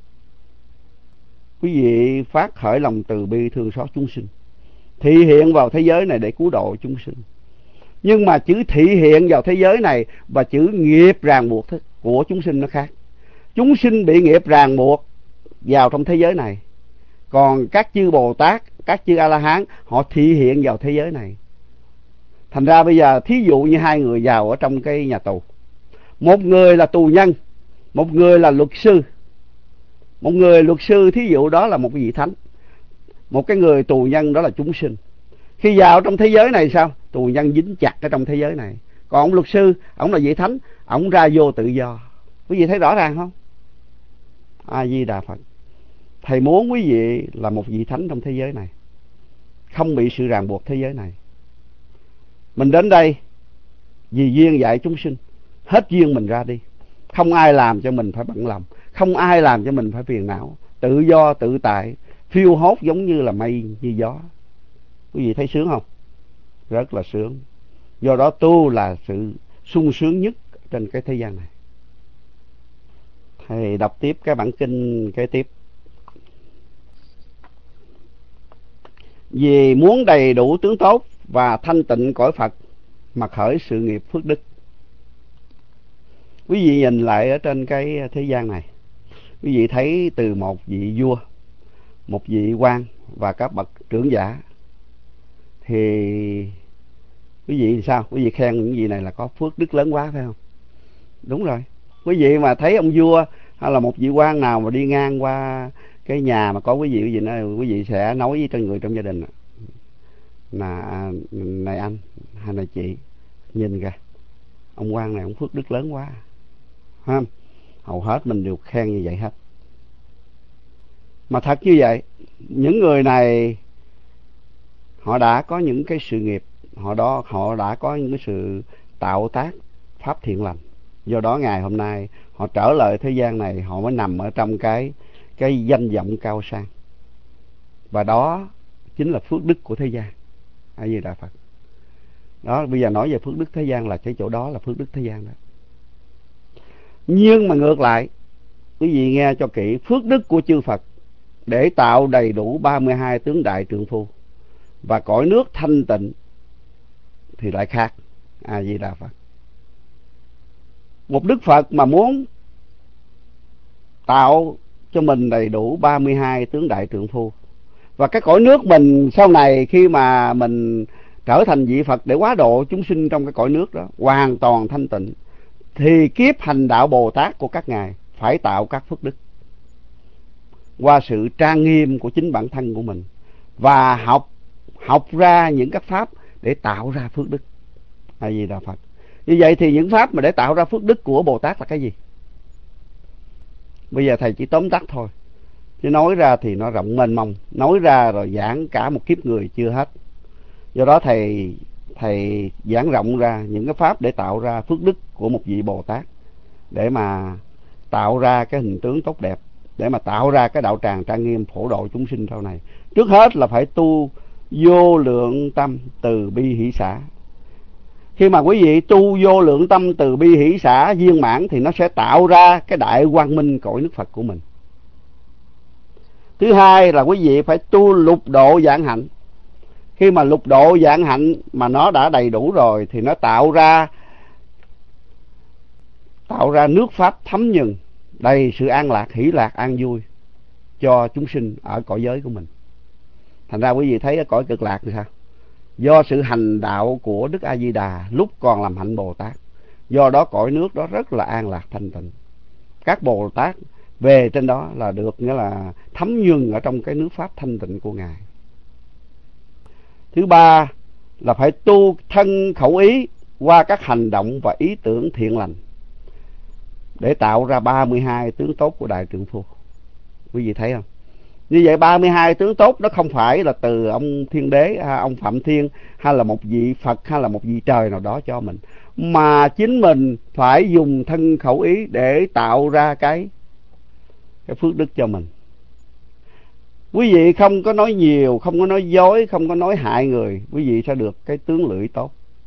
quý vị phát khởi lòng từ bi thương xót chúng sinh, thị hiện vào thế giới này để cứu độ chúng sinh. Nhưng mà chữ thị hiện vào thế giới này và chữ nghiệp ràng buộc của chúng sinh nó khác. chúng sinh bị nghiệp ràng buộc vào trong thế giới này. Còn các chư Bồ Tát, các chư A-la-hán, họ thị hiện vào thế giới này. Thành ra bây giờ thí dụ như hai người vào ở trong cái nhà tù. Một người là tù nhân, một người là luật sư. Một người luật sư thí dụ đó là một vị thánh, một cái người tù nhân đó là chúng sinh. Khi vào trong thế giới này sao? Tù nhân dính chặt ở trong thế giới này. Còn ông luật sư, ông là vị thánh, ông ra vô tự do. Quý vị thấy rõ ràng không? A Di Đà Phật. Thầy muốn quý vị là một vị thánh trong thế giới này, không bị sự ràng buộc thế giới này. Mình đến đây vì duyên dạy chúng sinh, hết duyên mình ra đi. Không ai làm cho mình phải bận lòng, không ai làm cho mình phải phiền não, tự do tự tại, phiêu hốt giống như là mây như gió. Quý vị thấy sướng không? Rất là sướng. Do đó tu là sự sung sướng nhất trên cái thế gian này. Thầy đọc tiếp cái bản kinh kế tiếp. Vì muốn đầy đủ tướng tốt và thanh tịnh cõi Phật mà khởi sự nghiệp phước đức. Quý vị nhìn lại ở trên cái thế gian này, quý vị thấy từ một vị vua, một vị quan và các bậc trưởng giả, thì quý vị sao? Quý vị khen những vị này là có phước đức lớn quá phải không? Đúng rồi. Quý vị mà thấy ông vua hay là một vị quan nào mà đi ngang qua cái nhà mà có quý vị nói, quý vị sẽ nói với người trong gia đình là này anh hay là chị, nhìn kìa, ông quan này ông phước đức lớn quá, không? Hầu hết mình đều khen như vậy hết. Mà thật như vậy, những người này họ đã có những cái sự nghiệp, họ đã có những cái sự tạo tác pháp thiện lành. Do đó ngày hôm nay họ trở lại thế gian này, họ mới nằm ở trong cái danh vọng cao sang. Và đó chính là phước đức của thế gian. A Di Đà Phật. Đó, bây giờ nói về phước đức thế gian là cái chỗ đó là phước đức thế gian đó. Nhưng mà ngược lại, quý vị nghe cho kỹ, phước đức của chư Phật để tạo đầy đủ 32 tướng đại trượng phu và cõi nước thanh tịnh thì lại khác. A Di Đà Phật. Một Đức Phật mà muốn tạo cho mình đầy đủ 32 tướng đại trượng phu, và cái cõi nước mình sau này khi mà mình trở thành vị Phật để hóa độ chúng sinh trong cái cõi nước đó hoàn toàn thanh tịnh, thì kiếp hành đạo Bồ Tát của các ngài phải tạo các phước đức qua sự trang nghiêm của chính bản thân của mình, và học ra những các pháp để tạo ra phước đức. A Di Đà Phật. Như vậy thì những pháp mà để tạo ra phước đức của Bồ Tát là cái gì? Bây giờ thầy chỉ tóm tắt thôi, chứ nói ra thì nó rộng mênh mông, nói ra rồi giảng cả một kiếp người chưa hết. Do đó thầy giảng rộng ra những cái pháp để tạo ra phước đức của một vị Bồ Tát, để mà tạo ra cái hình tướng tốt đẹp, để mà tạo ra cái đạo tràng trang nghiêm phổ độ chúng sinh sau này. Trước hết là phải tu vô lượng tâm từ bi hỷ xả. Khi mà quý vị tu vô lượng tâm từ bi hỷ xả viên mãn thì nó sẽ tạo ra cái đại quang minh cõi nước Phật của mình. Thứ hai là quý vị phải tu lục độ vạn hạnh. Khi mà lục độ vạn hạnh mà nó đã đầy đủ rồi thì nó tạo ra nước pháp thấm nhuần, đầy sự an lạc, hỷ lạc, an vui cho chúng sinh ở cõi giới của mình. Thành ra quý vị thấy ở cõi cực lạc thì sao? Do sự hành đạo của Đức A Di Đà lúc còn làm hạnh Bồ Tát, do đó cõi nước đó rất là an lạc thanh tịnh. Các Bồ Tát về trên đó là được nghĩa là thấm nhuần ở trong cái nước pháp thanh tịnh của ngài. Thứ ba là phải tu thân khẩu ý qua các hành động và ý tưởng thiện lành để tạo ra 32 tướng tốt của đại trượng phu. Quý vị thấy không? Như vậy 32 tướng tốt đó không phải là từ ông Thiên Đế, ông Phạm Thiên, hay là một vị Phật, hay là một vị trời nào đó cho mình, mà chính mình phải dùng thân khẩu ý để tạo ra cái phước đức cho mình. Quý vị không có nói nhiều, không có nói dối, không có nói hại người, quý vị sẽ được cái tướng lưỡi tốt.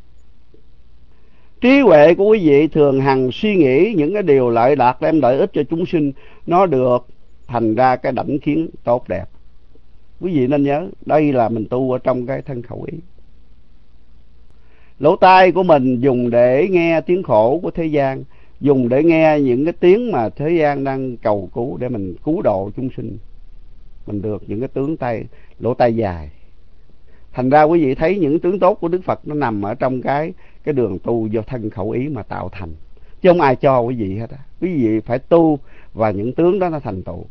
Trí huệ của quý vị thường hằng suy nghĩ những cái điều lợi lạc đem lợi ích cho chúng sinh, nó được thành ra cái đảnh kiến tốt đẹp. Quý vị nên nhớ, đây là mình tu ở trong cái thân khẩu ý. Lỗ tai của mình dùng để nghe tiếng khổ của thế gian, dùng để nghe những cái tiếng mà thế gian đang cầu cứu để mình cứu độ chúng sinh. Mình được những cái tướng lỗ tai dài. Thành ra quý vị thấy những tướng tốt của Đức Phật nó nằm ở trong cái đường tu do thân khẩu ý mà tạo thành, chứ không ai cho quý vị hết á. Quý vị phải tu và những tướng đó nó thành tựu.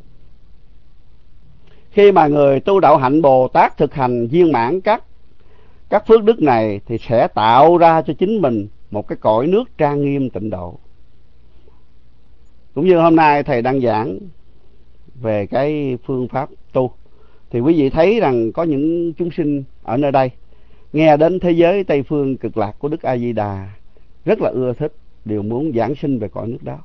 Khi mà người tu đạo hạnh Bồ Tát thực hành viên mãn các phước đức này thì sẽ tạo ra cho chính mình một cái cõi nước trang nghiêm tịnh độ. Cũng như hôm nay thầy đang giảng về cái phương pháp tu, thì quý vị thấy rằng có những chúng sinh ở nơi đây nghe đến thế giới Tây Phương cực lạc của Đức A Di Đà rất là ưa thích, đều muốn giảng sinh về cõi nước đó.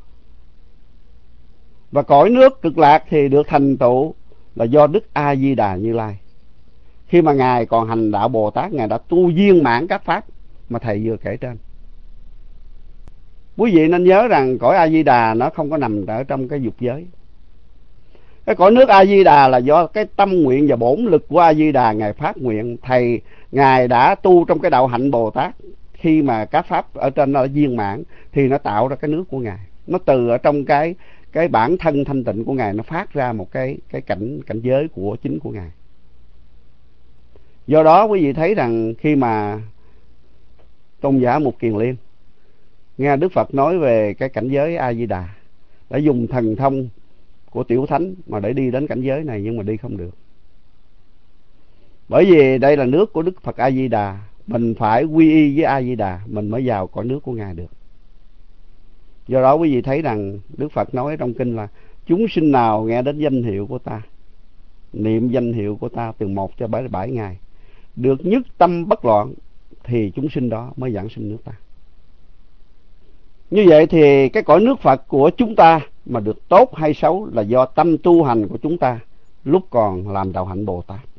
Và cõi nước cực lạc thì được thành tựu là do Đức A Di Đà Như Lai. Khi mà Ngài còn hành đạo Bồ Tát, Ngài đã tu viên mãn các pháp mà thầy vừa kể trên. Quý vị nên nhớ rằng cõi A Di Đà nó không có nằm ở trong cái dục giới. Cái cõi nước A Di Đà là do cái tâm nguyện và bổn lực của A Di Đà Ngài phát nguyện. Ngài đã tu trong cái đạo hạnh Bồ Tát, khi mà các pháp ở trên nó đã viên mãn thì nó tạo ra cái nước của Ngài. Nó từ ở trong cái bản thân thanh tịnh của Ngài, nó phát ra một cái cảnh giới của chính của Ngài. Do đó quý vị thấy rằng khi mà tôn giả Mục Kiền Liên nghe Đức Phật nói về cái cảnh giới A Di Đà, đã dùng thần thông của tiểu thánh mà để đi đến cảnh giới này, nhưng mà đi không được. Bởi vì đây là nước của Đức Phật A Di Đà, mình phải quy y với A Di Đà mình mới vào cõi nước của Ngài được. Do đó quý vị thấy rằng Đức Phật nói trong kinh là chúng sinh nào nghe đến danh hiệu của ta, niệm danh hiệu của ta từ 1 cho 7 ngày, được nhất tâm bất loạn, thì chúng sinh đó mới giảng sinh nước ta. Như vậy thì cái cõi nước Phật của chúng ta mà được tốt hay xấu là do tâm tu hành của chúng ta lúc còn làm đạo hạnh Bồ Tát.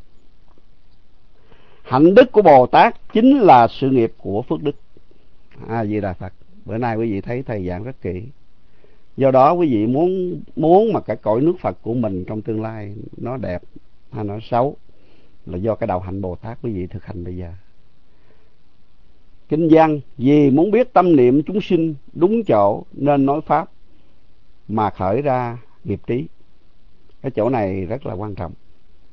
Hạnh đức của Bồ Tát chính là sự nghiệp của phước đức. A Di Đà Phật. Bữa nay quý vị thấy thầy giảng rất kỹ. Do đó quý vị muốn mà cái cõi nước Phật của mình trong tương lai nó đẹp hay nó xấu là do cái đạo hạnh Bồ Tát quý vị thực hành bây giờ. Kinh văn: vì muốn biết tâm niệm chúng sinh đúng chỗ nên nói pháp mà khởi ra nghiệp trí. Cái chỗ này rất là quan trọng.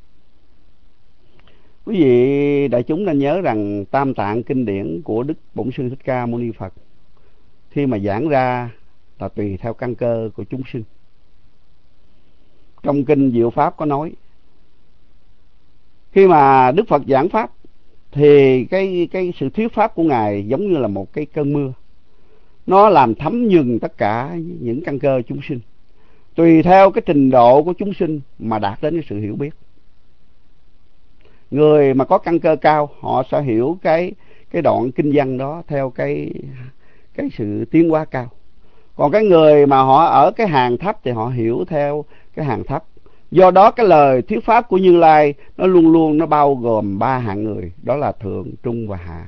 Quý vị đại chúng nên nhớ rằng Tam Tạng kinh điển của Đức Bổn Sư Thích Ca Mâu Ni Phật khi mà giảng ra là tùy theo căn cơ của chúng sinh. Trong kinh Diệu Pháp có nói, khi mà Đức Phật giảng pháp thì cái sự thuyết pháp của Ngài giống như là một cái cơn mưa, nó làm thấm nhuần tất cả những căn cơ chúng sinh, tùy theo cái trình độ của chúng sinh mà đạt đến cái sự hiểu biết. Người mà có căn cơ cao họ sẽ hiểu cái đoạn kinh văn đó theo cái sự tiến hóa cao. Còn cái người mà họ ở cái hàng thấp thì họ hiểu theo cái hàng thấp. Do đó cái lời thuyết pháp của Như Lai nó luôn luôn nó bao gồm 3 hạng người, đó là thượng, trung và hạ.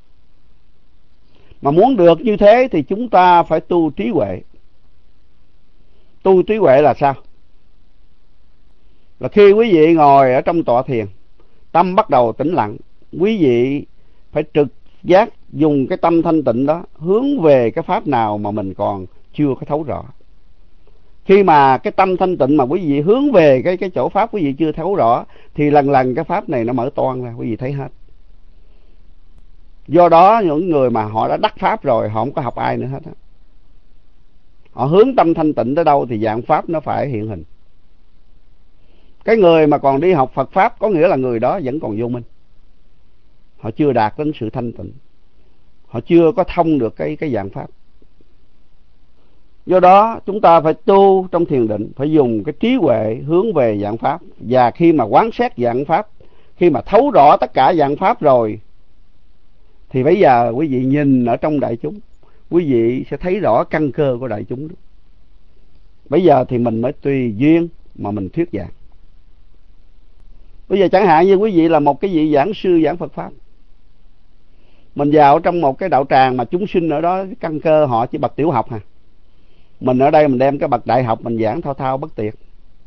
Mà muốn được như thế thì chúng ta phải tu trí huệ. Tu trí huệ là sao? Là khi quý vị ngồi ở trong tọa thiền, tâm bắt đầu tĩnh lặng, quý vị phải trực giác dùng cái tâm thanh tịnh đó hướng về cái pháp nào mà mình còn chưa có thấu rõ. Khi mà cái tâm thanh tịnh mà quý vị hướng về cái chỗ pháp quý vị chưa thấu rõ thì lần lần cái pháp này nó mở toang ra, quý vị thấy hết. Do đó những người mà họ đã đắc pháp rồi họ không có học ai nữa hết á. Họ hướng tâm thanh tịnh tới đâu thì dạng pháp nó phải hiện hình. Cái người mà còn đi học Phật pháp có nghĩa là người đó vẫn còn vô minh. Họ chưa đạt đến sự thanh tịnh, họ chưa có thông được cái dạng pháp. Do đó chúng ta phải tu trong thiền định, phải dùng cái trí huệ hướng về dạng pháp. Và khi mà quán xét dạng pháp, khi mà thấu rõ tất cả dạng pháp rồi thì bây giờ quý vị nhìn ở trong đại chúng, quý vị sẽ thấy rõ căn cơ của đại chúng đó. Bây giờ thì mình mới tùy duyên mà mình thuyết giảng. Bây giờ chẳng hạn như quý vị là một cái vị giảng sư giảng Phật pháp, mình vào trong một cái đạo tràng mà chúng sinh ở đó căn cơ họ chỉ bậc tiểu học hà. Mình ở đây mình đem cái bậc đại học mình giảng thao thao bất tuyệt.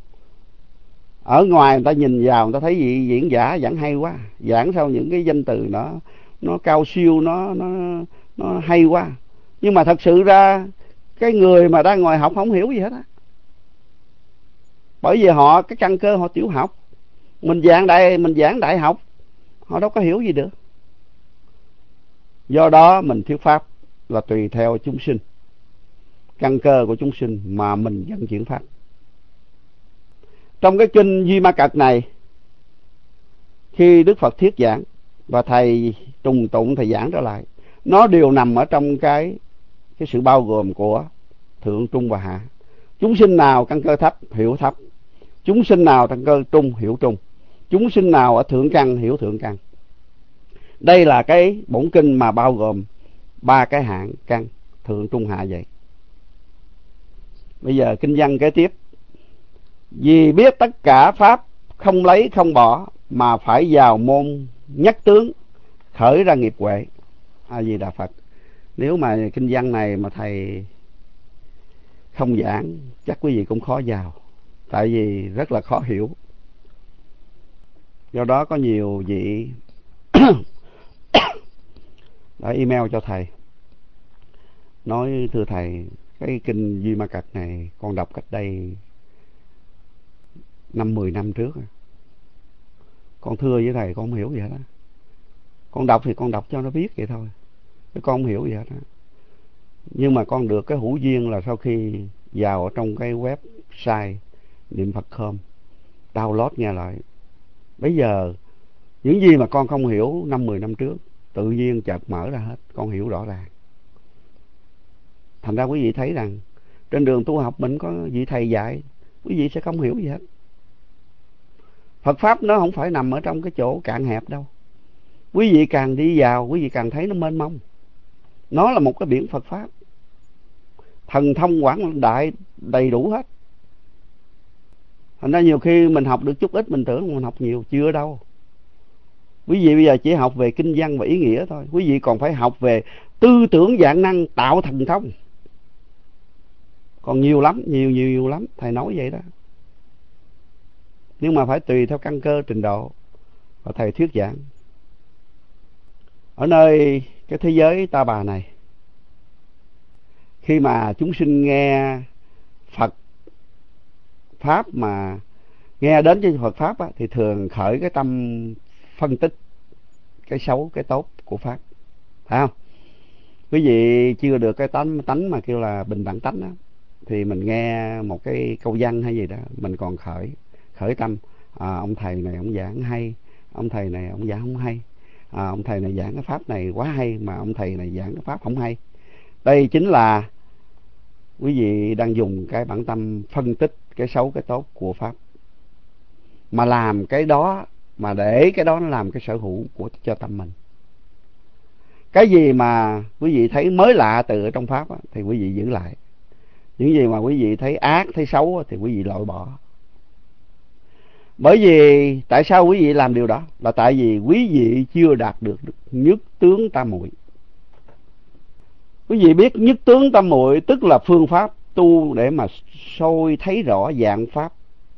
Ở ngoài người ta nhìn vào người ta thấy vị diễn giả giảng hay quá, giảng sao những cái danh từ nó cao siêu, nó hay quá. Nhưng mà thật sự ra cái người mà đang ngồi học không hiểu gì hết á. Bởi vì họ cái căn cơ họ tiểu học, mình giảng đại học, họ đâu có hiểu gì được. Do đó mình thuyết pháp là tùy theo chúng sinh, căn cơ của chúng sinh mà mình dẫn chuyển pháp. Trong cái kinh Duy Ma Cật này, khi Đức Phật thuyết giảng và thầy trùng tụng, thầy giảng trở lại, nó đều nằm ở trong cái sự bao gồm của thượng, trung và hạ. Chúng sinh nào căn cơ thấp hiểu thấp, chúng sinh nào căn cơ trung hiểu trung, chúng sinh nào ở thượng căn hiểu thượng căn. Đây là cái bổn kinh mà bao gồm ba cái hạng căn thượng, trung, hạ vậy. Bây giờ kinh văn kế tiếp: vì biết tất cả pháp không lấy không bỏ, mà phải vào môn nhất tướng, khởi ra nghiệp huệ. A Di Đà Phật. Nếu mà kinh văn này mà thầy không giảng, chắc quý vị cũng khó vào, tại vì rất là khó hiểu. Do đó có nhiều vị đã email cho thầy, nói thưa thầy, cái kinh Duy Ma Cật này con đọc cách đây 5-10 năm trước, con thưa với thầy con không hiểu gì hết á. Con đọc thì con đọc cho nó biết vậy thôi, chứ con không hiểu gì hết á. Nhưng mà con được cái hữu duyên là sau khi vào ở trong cái website Niệm Phật Com, download nghe lại, bây giờ những gì mà con không hiểu 5-10 năm trước tự nhiên chợt mở ra hết, con hiểu rõ ràng. Thành ra quý vị thấy rằng trên đường tu học mình có vị thầy dạy, quý vị sẽ không hiểu gì hết. Phật Pháp nó không phải nằm ở trong cái chỗ cạn hẹp đâu. Quý vị càng đi vào, quý vị càng thấy nó mênh mông. Nó là một cái biển Phật Pháp, thần thông quảng đại đầy đủ hết. Thành ra nhiều khi mình học được chút ít, mình tưởng mình học nhiều, chưa đâu. Quý vị bây giờ chỉ học về kinh văn và ý nghĩa thôi. Quý vị còn phải học về tư tưởng vạn năng tạo thần thông. Còn nhiều lắm, nhiều lắm. Thầy nói vậy đó. Nhưng mà phải tùy theo căn cơ trình độ và thầy thuyết giảng. Ở nơi cái thế giới ta bà này, khi mà chúng sinh nghe Phật Pháp, mà nghe đến cái Phật Pháp á, thì thường khởi cái tâm phân tích cái xấu, cái tốt của Pháp. Phải không? Quý vị chưa được cái tánh mà kêu là bình đẳng tánh đó, thì mình nghe một cái câu văn hay gì đó, mình còn khởi tâm. Ông thầy này ông giảng hay, ông thầy này ông giảng không hay, ông thầy này giảng cái Pháp này quá hay, mà ông thầy này giảng cái Pháp không hay. Đây chính là quý vị đang dùng cái bản tâm phân tích cái xấu cái tốt của Pháp, mà làm cái đó, mà để cái đó nó làm cái sở hữu cho tâm mình. Cái gì mà quý vị thấy mới lạ từ ở trong Pháp á, thì quý vị giữ lại. Những gì mà quý vị thấy ác, thấy xấu á, thì quý vị loại bỏ. Bởi vì tại sao quý vị làm điều đó? Là tại vì quý vị chưa đạt được nhất tướng tam muội. Quý vị biết nhất tướng tam muội tức là phương pháp tu để mà soi thấy rõ dạng Pháp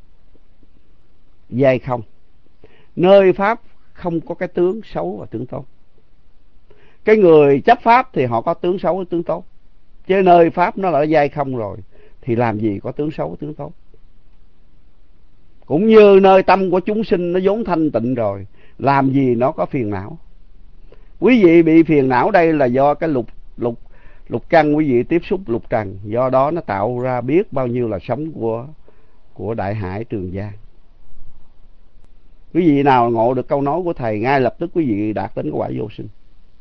giai không. Nơi Pháp không có cái tướng xấu và tướng tốt. Cái người chấp Pháp thì họ có tướng xấu và tướng tốt, chứ nơi Pháp nó đã giai không rồi thì làm gì có tướng xấu tướng tốt. Cũng như nơi tâm của chúng sinh nó vốn thanh tịnh rồi, làm gì nó có phiền não. Quý vị bị phiền não đây là do cái lục căn quý vị tiếp xúc lục trần, do đó nó tạo ra biết bao nhiêu là sóng của đại hải Trường Giang. Quý vị nào ngộ được câu nói của thầy, ngay lập tức quý vị đạt đến quả vô sinh.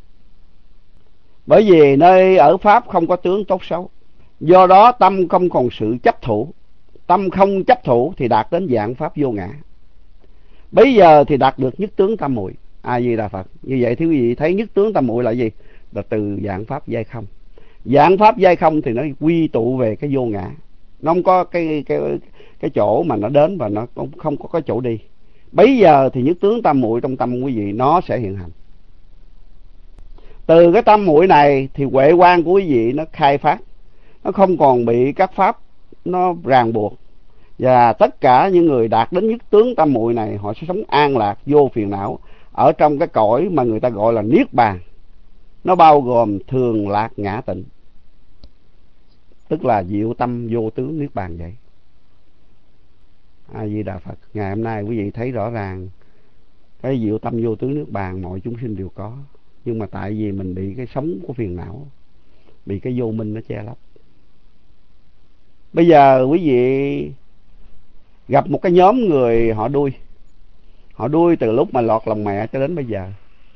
Bởi vì nơi ở Pháp không có tướng tốt xấu, do đó tâm không còn sự chấp thủ. Tâm không chấp thủ thì đạt đến dạng Pháp vô ngã. Bây giờ thì đạt được nhất tướng tam muội. A Di Đà Phật. Như vậy thì quý vị thấy nhất tướng tam muội là gì? Là từ dạng Pháp giai không. Dạng Pháp giai không thì nó quy tụ về cái vô ngã. Nó không có cái chỗ mà nó đến, và nó không có cái chỗ đi. Bây giờ thì nhất tướng tam muội trong tâm quý vị nó sẽ hiện hành. Từ cái tam muội này thì huệ quang của quý vị nó khai phát, nó không còn bị các pháp nó ràng buộc. Và tất cả những người đạt đến nhất tướng tam muội này, họ sẽ sống an lạc vô phiền não ở trong cái cõi mà người ta gọi là niết bàn. Nó bao gồm thường lạc ngã tịnh. tức là diệu tâm vô tướng niết bàn vậy. A Di Đà Phật. Ngày hôm nay quý vị thấy rõ ràng cái diệu tâm vô tướng niết bàn mọi chúng sinh đều có, nhưng mà tại vì mình bị cái sống của phiền não, bị cái vô minh nó che lấp. Bây giờ quý vị gặp một cái nhóm người họ đuôi từ lúc mà lọt lòng mẹ cho đến bây giờ.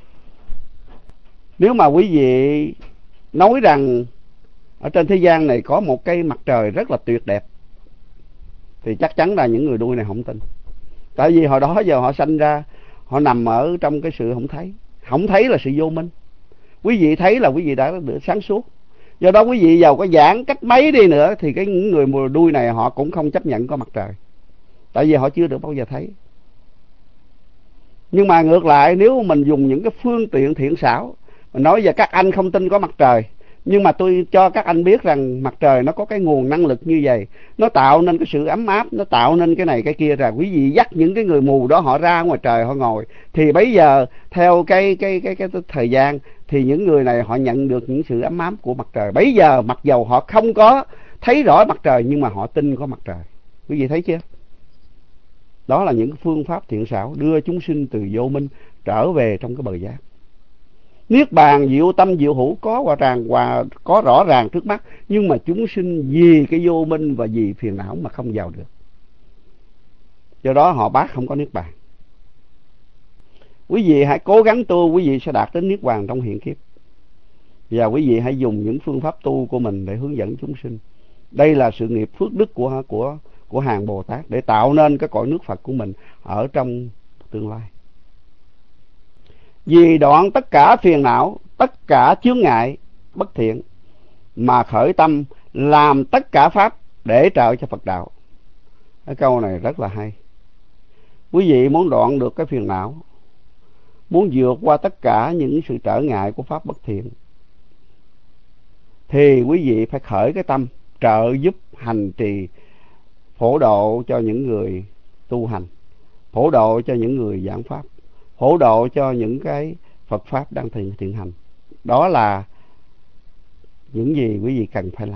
Nếu mà quý vị nói rằng ở trên thế gian này có một cái mặt trời rất là tuyệt đẹp, thì chắc chắn là những người đuôi này không tin. Tại vì hồi đó giờ họ sanh ra, họ nằm ở trong cái sự không thấy là sự vô minh. Quý vị thấy là quý vị đã được sáng suốt. Do đó quý vị giàu có giảng cách mấy đi nữa thì những người mùa đuôi này họ cũng không chấp nhận có mặt trời, tại vì họ chưa được bao giờ thấy. Nhưng mà ngược lại, nếu mình dùng những cái phương tiện thiện xảo, mình nói về các anh không tin có mặt trời, nhưng mà tôi cho các anh biết rằng mặt trời nó có cái nguồn năng lực như vậy, nó tạo nên cái sự ấm áp, nó tạo nên cái này cái kia, rồi quý vị dắt những cái người mù đó họ ra ngoài trời họ ngồi, thì bây giờ theo cái thời gian thì những người này họ nhận được những sự ấm áp của mặt trời. Bây giờ mặc dầu họ không có thấy rõ mặt trời nhưng mà họ tin có mặt trời. Quý vị thấy chưa? Đó là những phương pháp thiện xảo đưa chúng sinh từ vô minh trở về trong cái bờ giác. Niết bàn diệu tâm diệu hữu có rõ ràng trước mắt, nhưng mà chúng sinh vì cái vô minh và vì phiền não mà không vào được. Do đó họ bác không có niết bàn. Quý vị hãy cố gắng tu, quý vị sẽ đạt đến niết bàn trong hiện kiếp. Và quý vị hãy dùng những phương pháp tu của mình để hướng dẫn chúng sinh. Đây là sự nghiệp phước đức của hàng Bồ Tát để tạo nên cái cõi nước Phật của mình ở trong tương lai. Vì đoạn tất cả phiền não, tất cả chướng ngại bất thiện mà khởi tâm làm tất cả pháp để trợ cho Phật đạo. Cái câu này rất là hay. Quý vị muốn đoạn được cái phiền não, muốn vượt qua tất cả những sự trở ngại của pháp bất thiện, thì quý vị phải khởi cái tâm trợ giúp hành trì, phổ độ cho những người tu hành, phổ độ cho những người giảng pháp, phổ độ cho những cái Phật pháp đang thiện hành. Đó là những gì quý vị cần phải làm.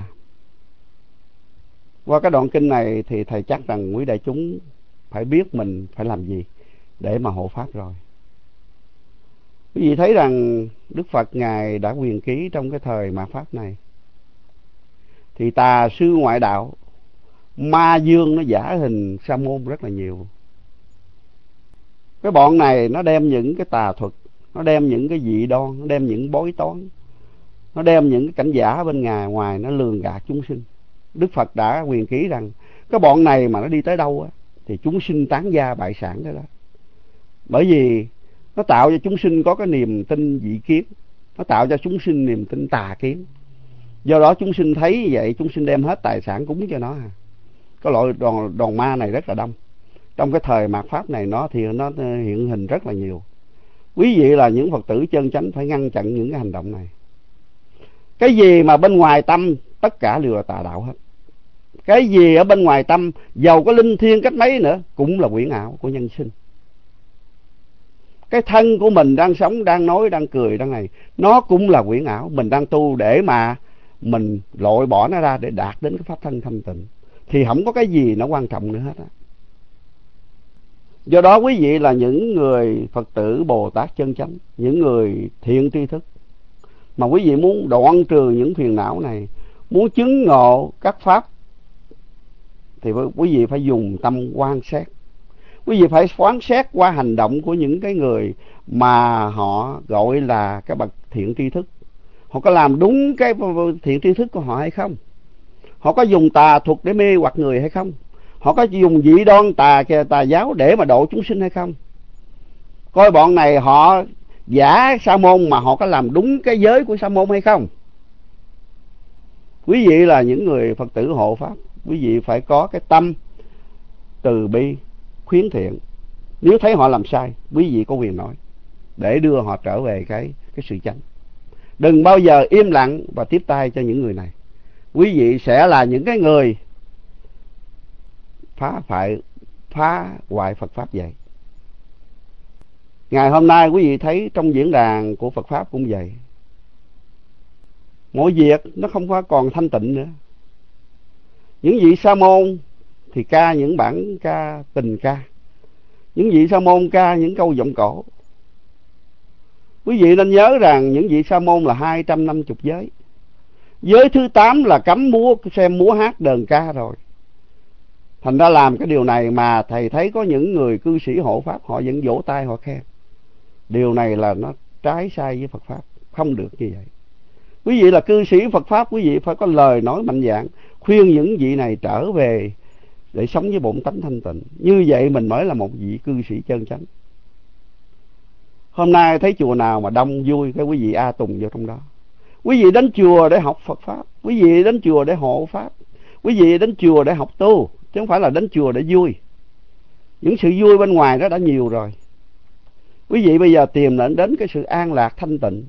Qua cái đoạn kinh này thì thầy chắc rằng quý đại chúng phải biết mình phải làm gì để mà hộ pháp rồi. Quý vị thấy rằng Đức Phật Ngài đã quyền ký trong cái thời mạt pháp này, thì tà sư ngoại đạo, ma dương nó giả hình sa môn rất là nhiều. Cái bọn này nó đem những cái tà thuật, nó đem những cái dị đoan, nó đem những bói toán, nó đem những cái cảnh giả bên ngoài, nó lường gạt chúng sinh. Đức Phật đã quyền ký rằng cái bọn này mà nó đi tới đâu á, thì chúng sinh tán gia bại sản đó. Bởi vì nó tạo cho chúng sinh có cái niềm tin dị kiến, nó tạo cho chúng sinh niềm tin tà kiến. Do đó chúng sinh thấy như vậy, chúng sinh đem hết tài sản cúng cho nó. Cái loại đòn ma này rất là đông. Trong cái thời mạt pháp này nó hiện hình rất là nhiều. Quý vị là những Phật tử chân chánh phải ngăn chặn những cái hành động này. Cái gì mà bên ngoài tâm tất cả đều là tà đạo hết. Cái gì ở bên ngoài tâm, dầu có linh thiêng cách mấy nữa, cũng là quyển ảo của nhân sinh. Cái thân của mình đang sống, đang nói, đang cười, đang này, nó cũng là quyển ảo. Mình đang tu để mà mình loại bỏ nó ra để đạt đến cái pháp thân thanh tịnh, thì không có cái gì nó quan trọng nữa hết á. Do đó quý vị là những người Phật tử Bồ Tát chân chánh, những người thiện tri thức, mà quý vị muốn đoạn trừ những phiền não này, muốn chứng ngộ các pháp, thì quý vị phải dùng tâm quan sát. Quý vị phải phán xét qua hành động của những cái người mà họ gọi là cái bậc thiện tri thức. Họ có làm đúng cái thiện tri thức của họ hay không? Họ có dùng tà thuật để mê hoặc người hay không? Họ có dùng dị đoan tà giáo để mà độ chúng sinh hay không? Coi bọn này họ giả sa môn mà họ có làm đúng cái giới của sa môn hay không? Quý vị là những người Phật tử hộ pháp, quý vị phải có cái tâm từ bi, khuyến thiện. Nếu thấy họ làm sai, quý vị có quyền nói để đưa họ trở về cái sự chánh. Đừng bao giờ im lặng và tiếp tay cho những người này. Quý vị sẽ là những cái người phá hoại Phật pháp vậy. Ngày hôm nay quý vị thấy trong diễn đàn của Phật pháp cũng vậy. Mọi việc nó không có còn thanh tịnh nữa. Những vị sa môn thì ca những bản ca tình ca, những vị sa môn ca những câu vọng cổ. Quý vị nên nhớ rằng những vị sa môn là 250 giới. Giới thứ 8 là cấm xem múa hát đờn ca rồi. Thành ra làm cái điều này mà thầy thấy có những người cư sĩ hộ pháp họ vẫn vỗ tay họ khen. Điều này là nó trái sai với Phật pháp, không được như vậy. Quý vị là cư sĩ Phật pháp, quý vị phải có lời nói mạnh dạn khuyên những vị này trở về để sống với bổn tánh thanh tịnh. Như vậy mình mới là một vị cư sĩ chân chánh. Hôm nay thấy chùa nào mà đông vui, cái quý vị a tùng vô trong đó. Quý vị đến chùa để học Phật pháp, quý vị đến chùa để hộ pháp, quý vị đến chùa để học tu, chứ không phải là đến chùa để vui. Những sự vui bên ngoài đó đã nhiều rồi. Quý vị bây giờ tìm đến cái sự an lạc thanh tịnh.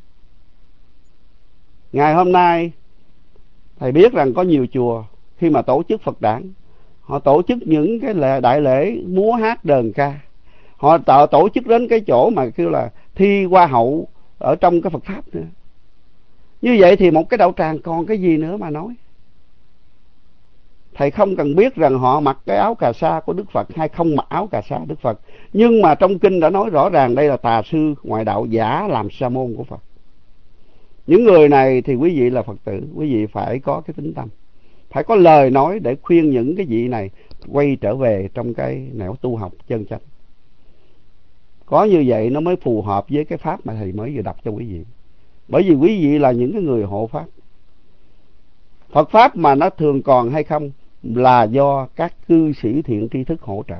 Ngày hôm nay thầy biết rằng có nhiều chùa khi mà tổ chức Phật đản, họ tổ chức những cái đại lễ múa hát đờn ca, họ tổ chức đến cái chỗ mà kêu là thi hoa hậu ở trong cái Phật pháp nữa. Như vậy thì một cái đạo tràng còn cái gì nữa mà nói. Thầy không cần biết rằng họ mặc cái áo cà sa của Đức Phật hay không mặc áo cà sa Đức Phật, nhưng mà trong kinh đã nói rõ ràng đây là tà sư ngoại đạo giả làm sa môn của Phật. Những người này thì quý vị là Phật tử, quý vị phải có cái tính tâm, phải có lời nói để khuyên những cái vị này quay trở về trong cái nẻo tu học chân chánh. Có như vậy nó mới phù hợp với cái pháp mà thầy mới vừa đọc cho quý vị. Bởi vì quý vị là những cái người hộ pháp. Phật pháp mà nó thường còn hay không là do các cư sĩ thiện tri thức hỗ trợ.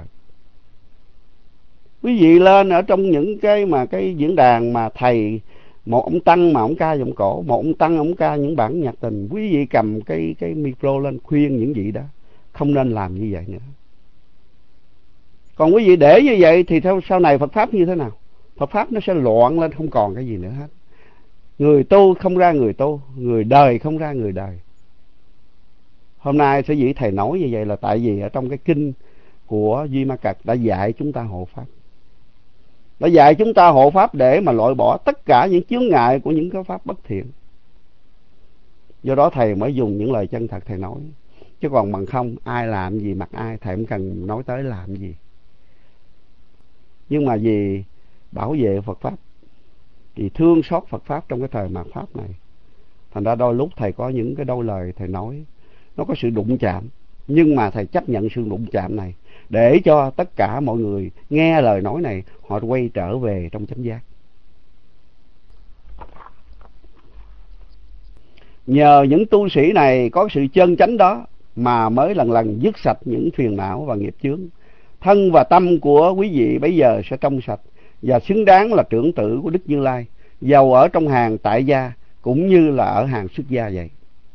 Quý vị lên ở trong những cái diễn đàn mà thầy, một ông tăng mà ông ca vọng cổ, một ông tăng ông ca những bản nhạc tình, quý vị cầm cái micro lên khuyên những vị đó không nên làm như vậy nữa. Còn quý vị để như vậy thì sau này Phật pháp như thế nào? Phật pháp nó sẽ loạn lên, không còn cái gì nữa hết. Người tu không ra người tu, người đời không ra người đời. Hôm nay sở dĩ thầy nói như vậy là tại vì ở trong cái kinh của Duy Ma Cật đã dạy chúng ta hộ pháp. Đã dạy chúng ta hộ pháp để mà loại bỏ tất cả những chướng ngại của những cái pháp bất thiện. Do đó thầy mới dùng những lời chân thật thầy nói. Chứ còn bằng không, ai làm gì mặc ai, thầy không cần nói tới làm gì. Nhưng mà vì bảo vệ Phật pháp, vì thương xót Phật pháp trong cái thời mạt pháp này, thành ra đôi lúc thầy có những cái đôi lời thầy nói nó có sự đụng chạm, nhưng mà thầy chấp nhận sự đụng chạm này để cho tất cả mọi người nghe lời nói này họ quay trở về trong chánh giác. Nhờ những tu sĩ này có sự chân chánh đó mà mới lần lần dứt sạch những phiền não và nghiệp chướng. Thân và tâm của quý vị bây giờ sẽ trong sạch và xứng đáng là trưởng tử của Đức Như Lai, dầu ở trong hàng tại gia cũng như là ở hàng xuất gia vậy.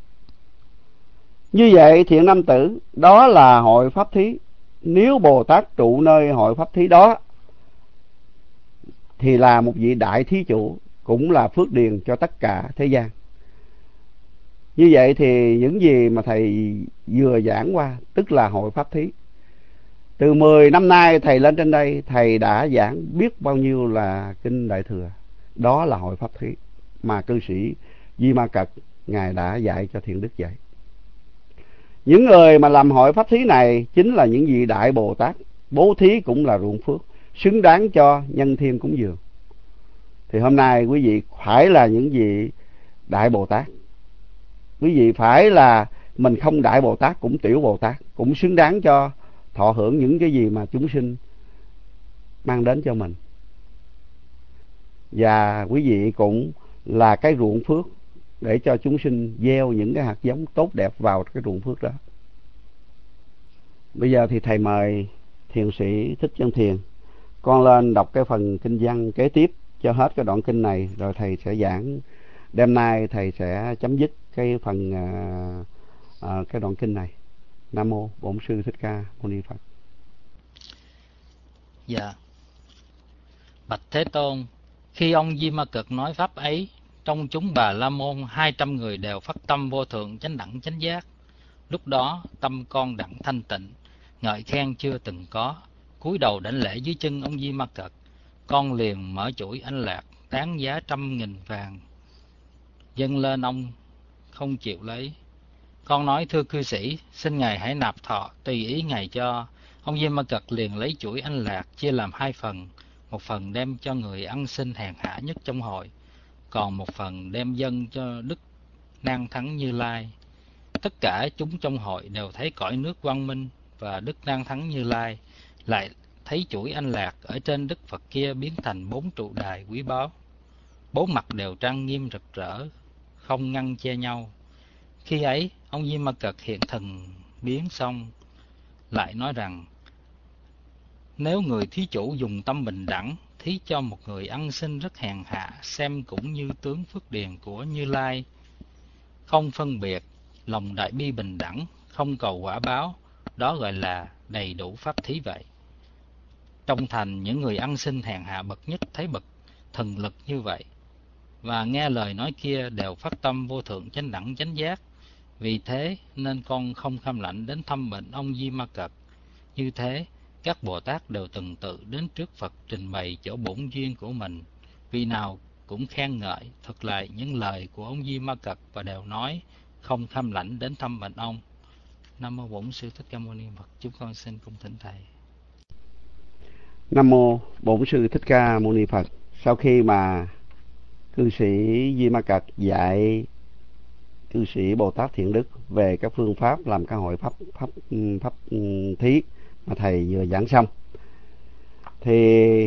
Như vậy thiện nam tử, đó là hội pháp thí. Nếu Bồ Tát trụ nơi hội pháp thí đó thì là một vị đại thí chủ, cũng là phước điền cho tất cả thế gian. Như vậy thì những gì mà thầy vừa giảng qua tức là hội pháp thí. Từ 10 năm nay thầy lên trên đây, thầy đã giảng biết bao nhiêu là kinh Đại Thừa. Đó là hội pháp thí mà cư sĩ Di Ma Cật Ngài đã dạy cho thiện đức dạy. Những người mà làm hội pháp thí này chính là những vị đại Bồ Tát. Bố thí cũng là ruộng phước, xứng đáng cho nhân thiên cúng dường. Thì hôm nay quý vị phải là những vị đại Bồ Tát. Quý vị phải là, mình không đại Bồ Tát cũng tiểu Bồ Tát, cũng xứng đáng cho thọ hưởng những cái gì mà chúng sinh mang đến cho mình. Và quý vị cũng là cái ruộng phước để cho chúng sinh gieo những cái hạt giống tốt đẹp vào cái ruộng phước đó. Bây giờ thì thầy mời thiền sĩ Thích Chân Thiền con lên đọc cái phần kinh văn kế tiếp cho hết cái đoạn kinh này, rồi thầy sẽ giảng. Đêm nay thầy sẽ chấm dứt cái phần cái đoạn kinh này. Nam mô Bổn Sư Thích Ca Mâu Ni Phật. Dạ. Bạch Thế Tôn, khi ông Di Ma Cật nói pháp ấy, trong chúng Bà La Môn 200 người đều phát tâm vô thượng chánh đẳng chánh giác. Lúc đó tâm con đặng thanh tịnh, ngợi khen chưa từng có, cúi đầu đảnh lễ dưới chân ông Di Ma Cật. Con liền mở chuỗi anh lạc đáng giá 100.000 vàng dâng lên ông không chịu lấy. Con nói thưa cư sĩ, xin ngài hãy nạp thọ tùy ý ngài cho. Ông Di Ma Cật liền lấy chuỗi anh lạc chia làm hai phần, một phần đem cho người ăn xin hèn hạ nhất trong hội, còn một phần đem dâng cho Đức Năng Thắng Như Lai. Tất cả chúng trong hội đều thấy cõi nước quang minh, và Đức Năng Thắng Như Lai lại thấy chuỗi anh lạc ở trên Đức Phật kia biến thành 4 trụ đài quý báu. 4 mặt đều trang nghiêm rực rỡ, không ngăn che nhau. Khi ấy, ông Di Ma Cật hiện thần biến xong, lại nói rằng: nếu người thí chủ dùng tâm bình đẳng, thí cho một người ăn xin rất hèn hạ, xem cũng như tướng phước điền của Như Lai, không phân biệt, lòng đại bi bình đẳng, không cầu quả báo, đó gọi là đầy đủ pháp thí vậy. Trong thành, những người ăn xin hèn hạ bậc nhất thấy bậc thần lực như vậy, và nghe lời nói kia đều phát tâm vô thượng chánh đẳng chánh giác. Vì thế nên con không kham lạnh đến thăm bệnh ông Di Ma Cật. Như thế, các Bồ Tát đều từng tự đến trước Phật trình bày chỗ bổn duyên của mình, vị nào cũng khen ngợi thuật lại những lời của ông Di Ma Cật, và đều nói không kham lãnh đến thăm bệnh ông. Nam mô Bổn Sư Thích Ca Mâu Ni Phật. Chúng con xin cung thỉnh thầy. Nam mô Bổn Sư Thích Ca Mâu Ni Phật. Sau khi mà cư sĩ Di Ma Cật dạy cư sĩ Bồ Tát Thiện Đức về các phương pháp làm các hội pháp thí mà thầy vừa giảng xong, thì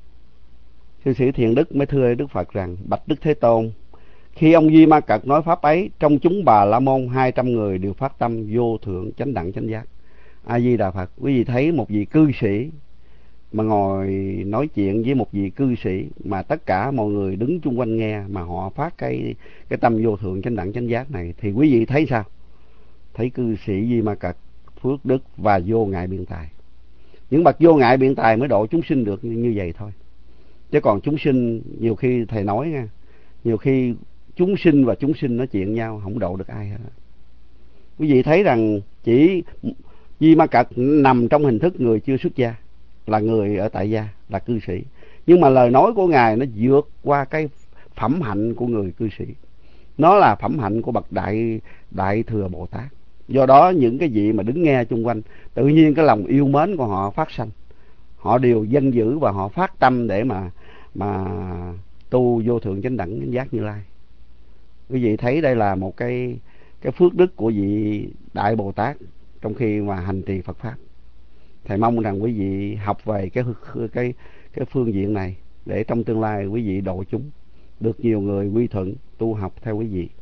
cư sĩ Thiện Đức mới thưa Đức Phật rằng: bạch Đức Thế Tôn, khi ông Di Ma Cật nói pháp ấy, trong chúng Bà La Môn 200 người đều phát tâm vô thượng chánh đẳng chánh giác. A Di Đà Phật. Quý vị thấy một vị cư sĩ mà ngồi nói chuyện với một vị cư sĩ mà tất cả mọi người đứng chung quanh nghe, mà họ phát cái tâm vô thượng chánh đẳng chánh giác này, thì quý vị thấy sao? Thấy cư sĩ Di Ma Cật phước đức và vô ngại biện tài. Những bậc vô ngại biện tài mới độ chúng sinh được như vậy thôi. Chứ còn chúng sinh, nhiều khi thầy nói nha, nhiều khi chúng sinh và chúng sinh nói chuyện nhau không độ được ai hết. Quý vị thấy rằng chỉ Di Ma Cật nằm trong hình thức người chưa xuất gia, là người ở tại gia, là cư sĩ, nhưng mà lời nói của ngài nó vượt qua cái phẩm hạnh của người cư sĩ. Nó là phẩm hạnh của bậc đại thừa Bồ Tát. Do đó những cái vị mà đứng nghe chung quanh, tự nhiên cái lòng yêu mến của họ phát sanh, họ đều dân dữ và họ phát tâm để mà tu vô thượng chánh đẳng chánh giác Như Lai. Quý vị thấy đây là một cái phước đức của vị đại Bồ Tát trong khi mà hành trì Phật pháp. Thầy mong rằng quý vị học về cái phương diện này, để trong tương lai quý vị độ chúng được nhiều người quy thuận tu học theo quý vị.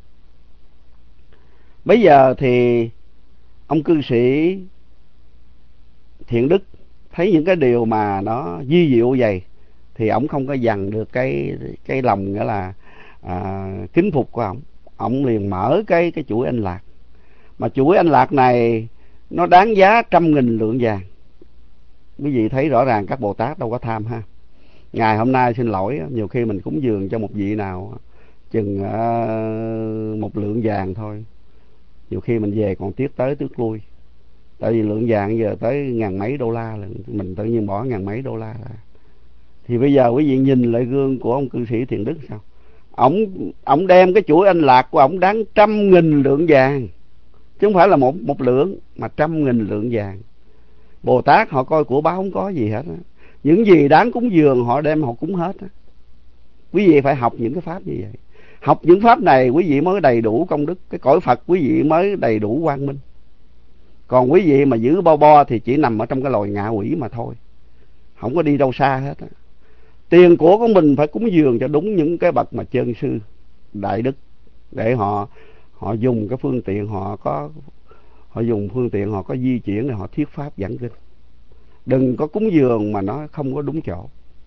Bây giờ thì ông cư sĩ Thiện Đức thấy những cái điều mà nó vi diệu vậy, thì ổng không có dằn được cái lòng, nghĩa là kính phục của ổng. Ổng liền mở cái chuỗi anh lạc, mà chuỗi anh lạc này nó đáng giá 100.000 lượng vàng. Quý vị thấy rõ ràng các Bồ Tát đâu có tham ha. Ngày hôm nay xin lỗi, nhiều khi mình cúng dường cho một vị nào chừng 1 lượng vàng thôi, nhiều khi mình về còn tiếc tới tiếc lui. Tại vì lượng vàng giờ tới ngàn mấy đô la là mình tự nhiên bỏ ngàn mấy đô la ra. Thì bây giờ quý vị nhìn lại gương của ông cư sĩ Thiện Đức sao? Ông đem cái chuỗi anh lạc của ông đáng 100.000 lượng vàng, chứ không phải là một lượng, mà 100.000 lượng vàng. Bồ Tát họ coi của báo không có gì hết á. Những gì đáng cúng dường họ đem họ cúng hết á. Quý vị phải học những cái pháp như vậy. Học những pháp này quý vị mới đầy đủ công đức. Cái cõi Phật quý vị mới đầy đủ quang minh. Còn quý vị mà giữ bo thì chỉ nằm ở trong cái loài ngạ quỷ mà thôi, không có đi đâu xa hết á. Tiền của mình phải cúng dường cho đúng những cái bậc mà chân sư đại đức, để họ dùng cái phương tiện, họ dùng phương tiện, họ có di chuyển để họ thuyết pháp giảng kinh. Đừng có cúng dường mà nó không có đúng chỗ.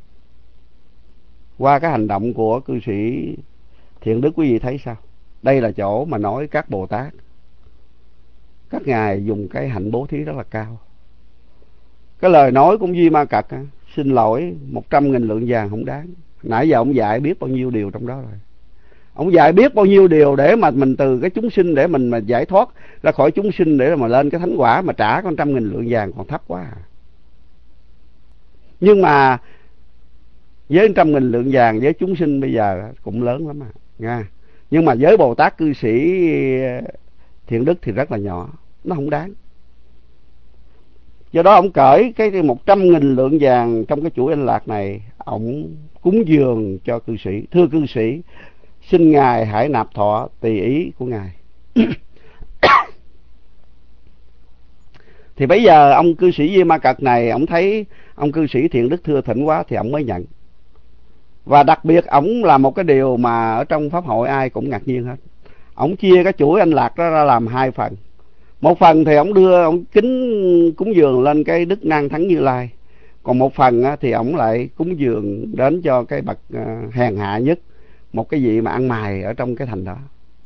Qua cái hành động của cư sĩ Thiện Đức, quý vị thấy sao? Đây là chỗ mà nói các Bồ Tát, các ngài dùng cái hạnh bố thí rất là cao. Cái lời nói của Di Ma Cật, xin lỗi, 100.000 lượng vàng không đáng. Nãy giờ ông dạy biết bao nhiêu điều trong đó rồi. Ông dạy biết bao nhiêu điều để mà mình từ cái chúng sinh, để mình mà giải thoát ra khỏi chúng sinh, để mà lên cái thánh quả, mà trả con 100.000 lượng vàng còn thấp quá à. Nhưng mà với 100.000 lượng vàng với chúng sinh bây giờ cũng lớn lắm à, nha. Nhưng mà với Bồ Tát cư sĩ thiện đức thì rất là nhỏ, nó không đáng. Do đó ông cởi cái 100.000 lượng vàng trong cái chuỗi anh lạc này, ông cúng dường cho cư sĩ. Thưa cư sĩ, xin ngài hãy nạp thọ tùy ý của ngài. Thì bây giờ ông cư sĩ Di Ma Cật này, ông thấy ông cư sĩ thiện đức thưa thỉnh quá thì ông mới nhận. Và đặc biệt ông làm một cái điều mà ở trong pháp hội ai cũng ngạc nhiên hết. Ông chia cái chuỗi anh lạc đó ra làm 2 phần. Một phần thì ông đưa, ông kính cúng dường lên cái Đức Năng Thắng Như Lai. Còn một phần thì ông lại cúng dường đến cho cái bậc hèn hạ nhất, một cái vị mà ăn mày ở trong cái thành đó.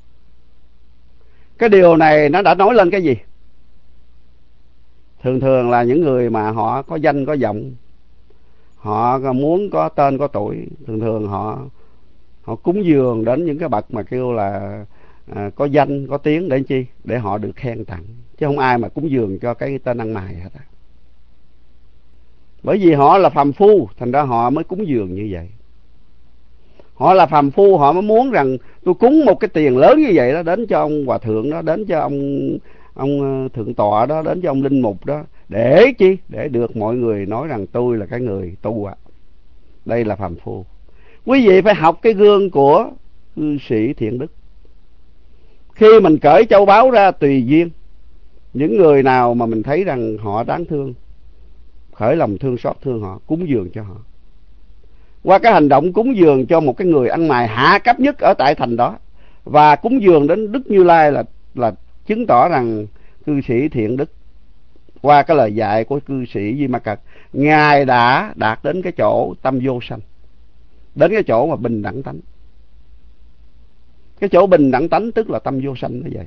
Cái điều này nó đã nói lên cái gì? Thường thường là những người mà họ có danh có vọng, họ muốn có tên có tuổi, thường thường họ cúng dường đến những cái bậc mà kêu là có danh có tiếng để chi? Để họ được khen tặng, chứ không ai mà cúng dường cho cái tên ăn mày hết á. Bởi vì họ là phàm phu, thành ra họ mới cúng dường như vậy. Họ là phàm phu, họ mới muốn rằng tôi cúng một cái tiền lớn như vậy đó đến cho ông hòa thượng đó, đến cho ông thượng tọa đó, đến cho ông linh mục đó, để chi? Để được mọi người nói rằng tôi là cái người tu ạ. Đây là phàm phu. Quý vị phải học cái gương của cư sĩ thiện đức. Khi mình cởi châu báu ra tùy duyên, những người nào mà mình thấy rằng họ đáng thương, khởi lòng thương xót thương họ, cúng dường cho họ. Qua cái hành động cúng dường cho một cái người ăn mày hạ cấp nhất ở tại thành đó, và cúng dường đến Đức Như Lai là chứng tỏ rằng cư sĩ thiện đức, qua cái lời dạy của cư sĩ Di Ma Cật, ngài đã đạt đến cái chỗ tâm vô sanh, đến cái chỗ mà bình đẳng tánh. Cái chỗ bình đẳng tánh tức là tâm vô sanh như vậy.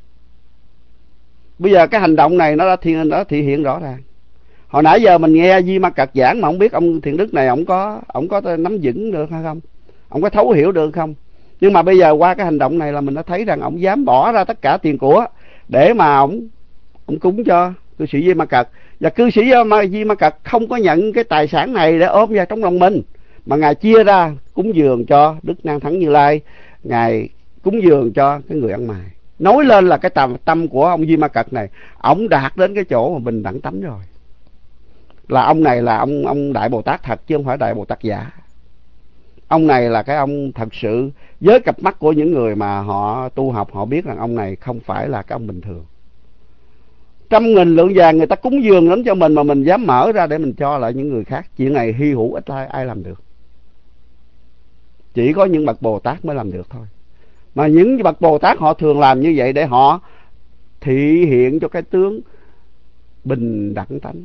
Bây giờ cái hành động này nó đã thể hiện rõ ràng. Hồi nãy giờ mình nghe Di Ma Cật giảng mà không biết ông thiện đức này ông có nắm vững được hay không, ông có thấu hiểu được không. Nhưng mà bây giờ qua cái hành động này là mình đã thấy rằng ông dám bỏ ra tất cả tiền của để mà ông cúng cho cư sĩ Di Ma Cật. Và cư sĩ Di Ma Cật không có nhận cái tài sản này để ôm vào trong lòng mình, mà ngài chia ra cúng dường cho Đức Năng Thắng Như Lai, ngài cúng dường cho cái người ăn mày. Nói lên là cái tâm của ông Di Ma Cật này, ông đạt đến cái chỗ mà bình đẳng tánh rồi. Là ông này là ông Đại Bồ Tát thật, chứ không phải Đại Bồ Tát giả. Ông này là cái ông thật sự, với cặp mắt của những người mà họ tu học, họ biết rằng ông này không phải là cái ông bình thường. 100.000 lượng vàng người ta cúng dường đến cho mình mà mình dám mở ra để mình cho lại những người khác. Chuyện này hy hữu, ít ai làm được. Chỉ có những bậc Bồ Tát mới làm được thôi. Mà những bậc Bồ Tát họ thường làm như vậy để họ thị hiện cho cái tướng bình đẳng tánh.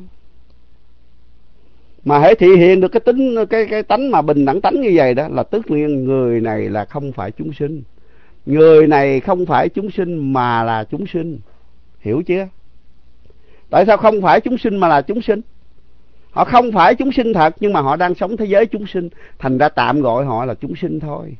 Mà hãy thị hiện được cái tính cái tánh mà bình đẳng tánh như vậy đó, là tất nhiên người này là không phải chúng sinh. Người này không phải chúng sinh mà là chúng sinh. Hiểu chưa? Tại sao không phải chúng sinh mà là chúng sinh? Họ không phải chúng sinh thật, nhưng mà họ đang sống thế giới chúng sinh, thành ra tạm gọi họ là chúng sinh thôi.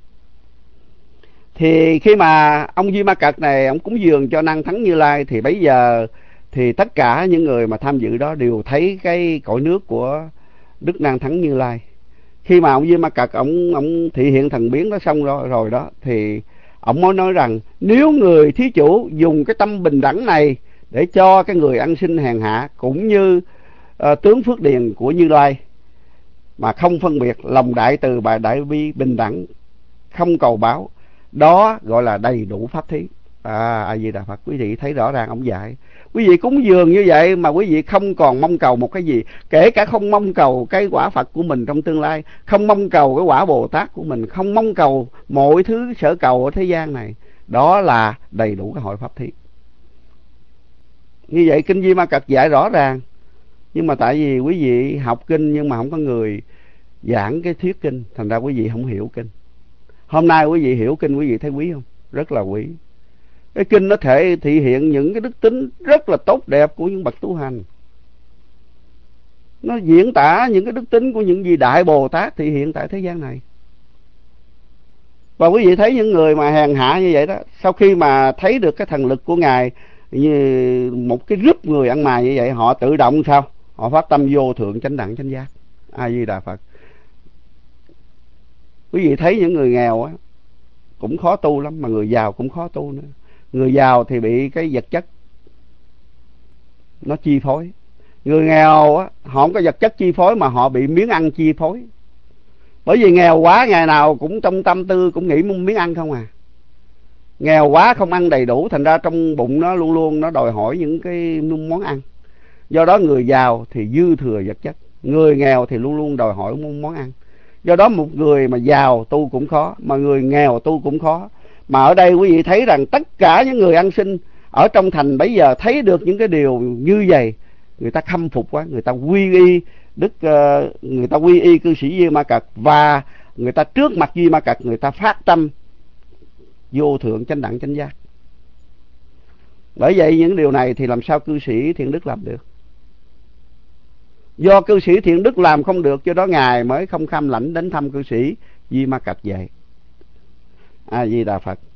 Thì khi mà ông Di Ma Cật này ông cúng dường cho Năng Thắng Như Lai, thì bây giờ thì tất cả những người mà tham dự đó đều thấy cái cõi nước của Đức Năng Thắng Như Lai. Khi mà ông Di Ma Cật ông thị hiện thần biến đó xong rồi đó, thì ông mới nói rằng nếu người thí chủ dùng cái tâm bình đẳng này để cho cái người ăn xin hèn hạ, cũng như tướng phước điền của Như Lai, mà không phân biệt, lòng đại từ bài đại bi bình đẳng, không cầu báo, đó gọi là đầy đủ pháp thí. A Di Đà Phật. Quý vị thấy rõ ràng ông dạy, quý vị cúng dường như vậy mà quý vị không còn mong cầu một cái gì, kể cả không mong cầu cái quả Phật của mình trong tương lai, không mong cầu cái quả Bồ Tát của mình, không mong cầu mọi thứ sở cầu ở thế gian này, đó là đầy đủ cái hội pháp thí. Như vậy kinh Di Ma Cật dạy rõ ràng. Nhưng mà tại vì quý vị học kinh nhưng mà không có người giảng cái thuyết kinh, thành ra quý vị không hiểu kinh. Hôm nay quý vị hiểu kinh, quý vị thấy quý không? Rất là quý. Cái kinh nó thể thị hiện những cái đức tính rất là tốt đẹp của những bậc tu hành. Nó diễn tả những cái đức tính của những vị Đại Bồ Tát thị hiện tại thế gian này. Và quý vị thấy những người mà hèn hạ như vậy đó, sau khi mà thấy được cái thần lực của Ngài, như một cái group người ăn mày như vậy, họ tự động sao? Họ phát tâm vô thượng chánh đẳng chánh giác. A Di Đà Phật. Quý vị thấy những người nghèo á cũng khó tu lắm, mà người giàu cũng khó tu nữa. Người giàu thì bị cái vật chất nó chi phối. Người nghèo á, họ không có vật chất chi phối mà họ bị miếng ăn chi phối. Bởi vì nghèo quá ngày nào cũng trong tâm tư cũng nghĩ miếng ăn không à. Nghèo quá không ăn đầy đủ, thành ra trong bụng nó luôn luôn nó đòi hỏi những cái món ăn. Do đó người giàu thì dư thừa vật chất, người nghèo thì luôn luôn đòi hỏi món ăn. Do đó một người mà giàu tu cũng khó, mà người nghèo tu cũng khó. Mà ở đây quý vị thấy rằng tất cả những người ăn xin ở trong thành bây giờ thấy được những cái điều như vậy, người ta khâm phục quá, người ta quy y người ta quy y cư sĩ Di Ma Cật, và người ta trước mặt Di Ma Cật người ta phát tâm vô thượng chánh đẳng chánh giác. Bởi vậy những điều này thì làm sao cư sĩ thiện đức làm được? Do cư sĩ thiện đức làm không được, do đó ngài mới không kham lãnh đến thăm cư sĩ Di Ma Cật vậy. A Di Đà Phật.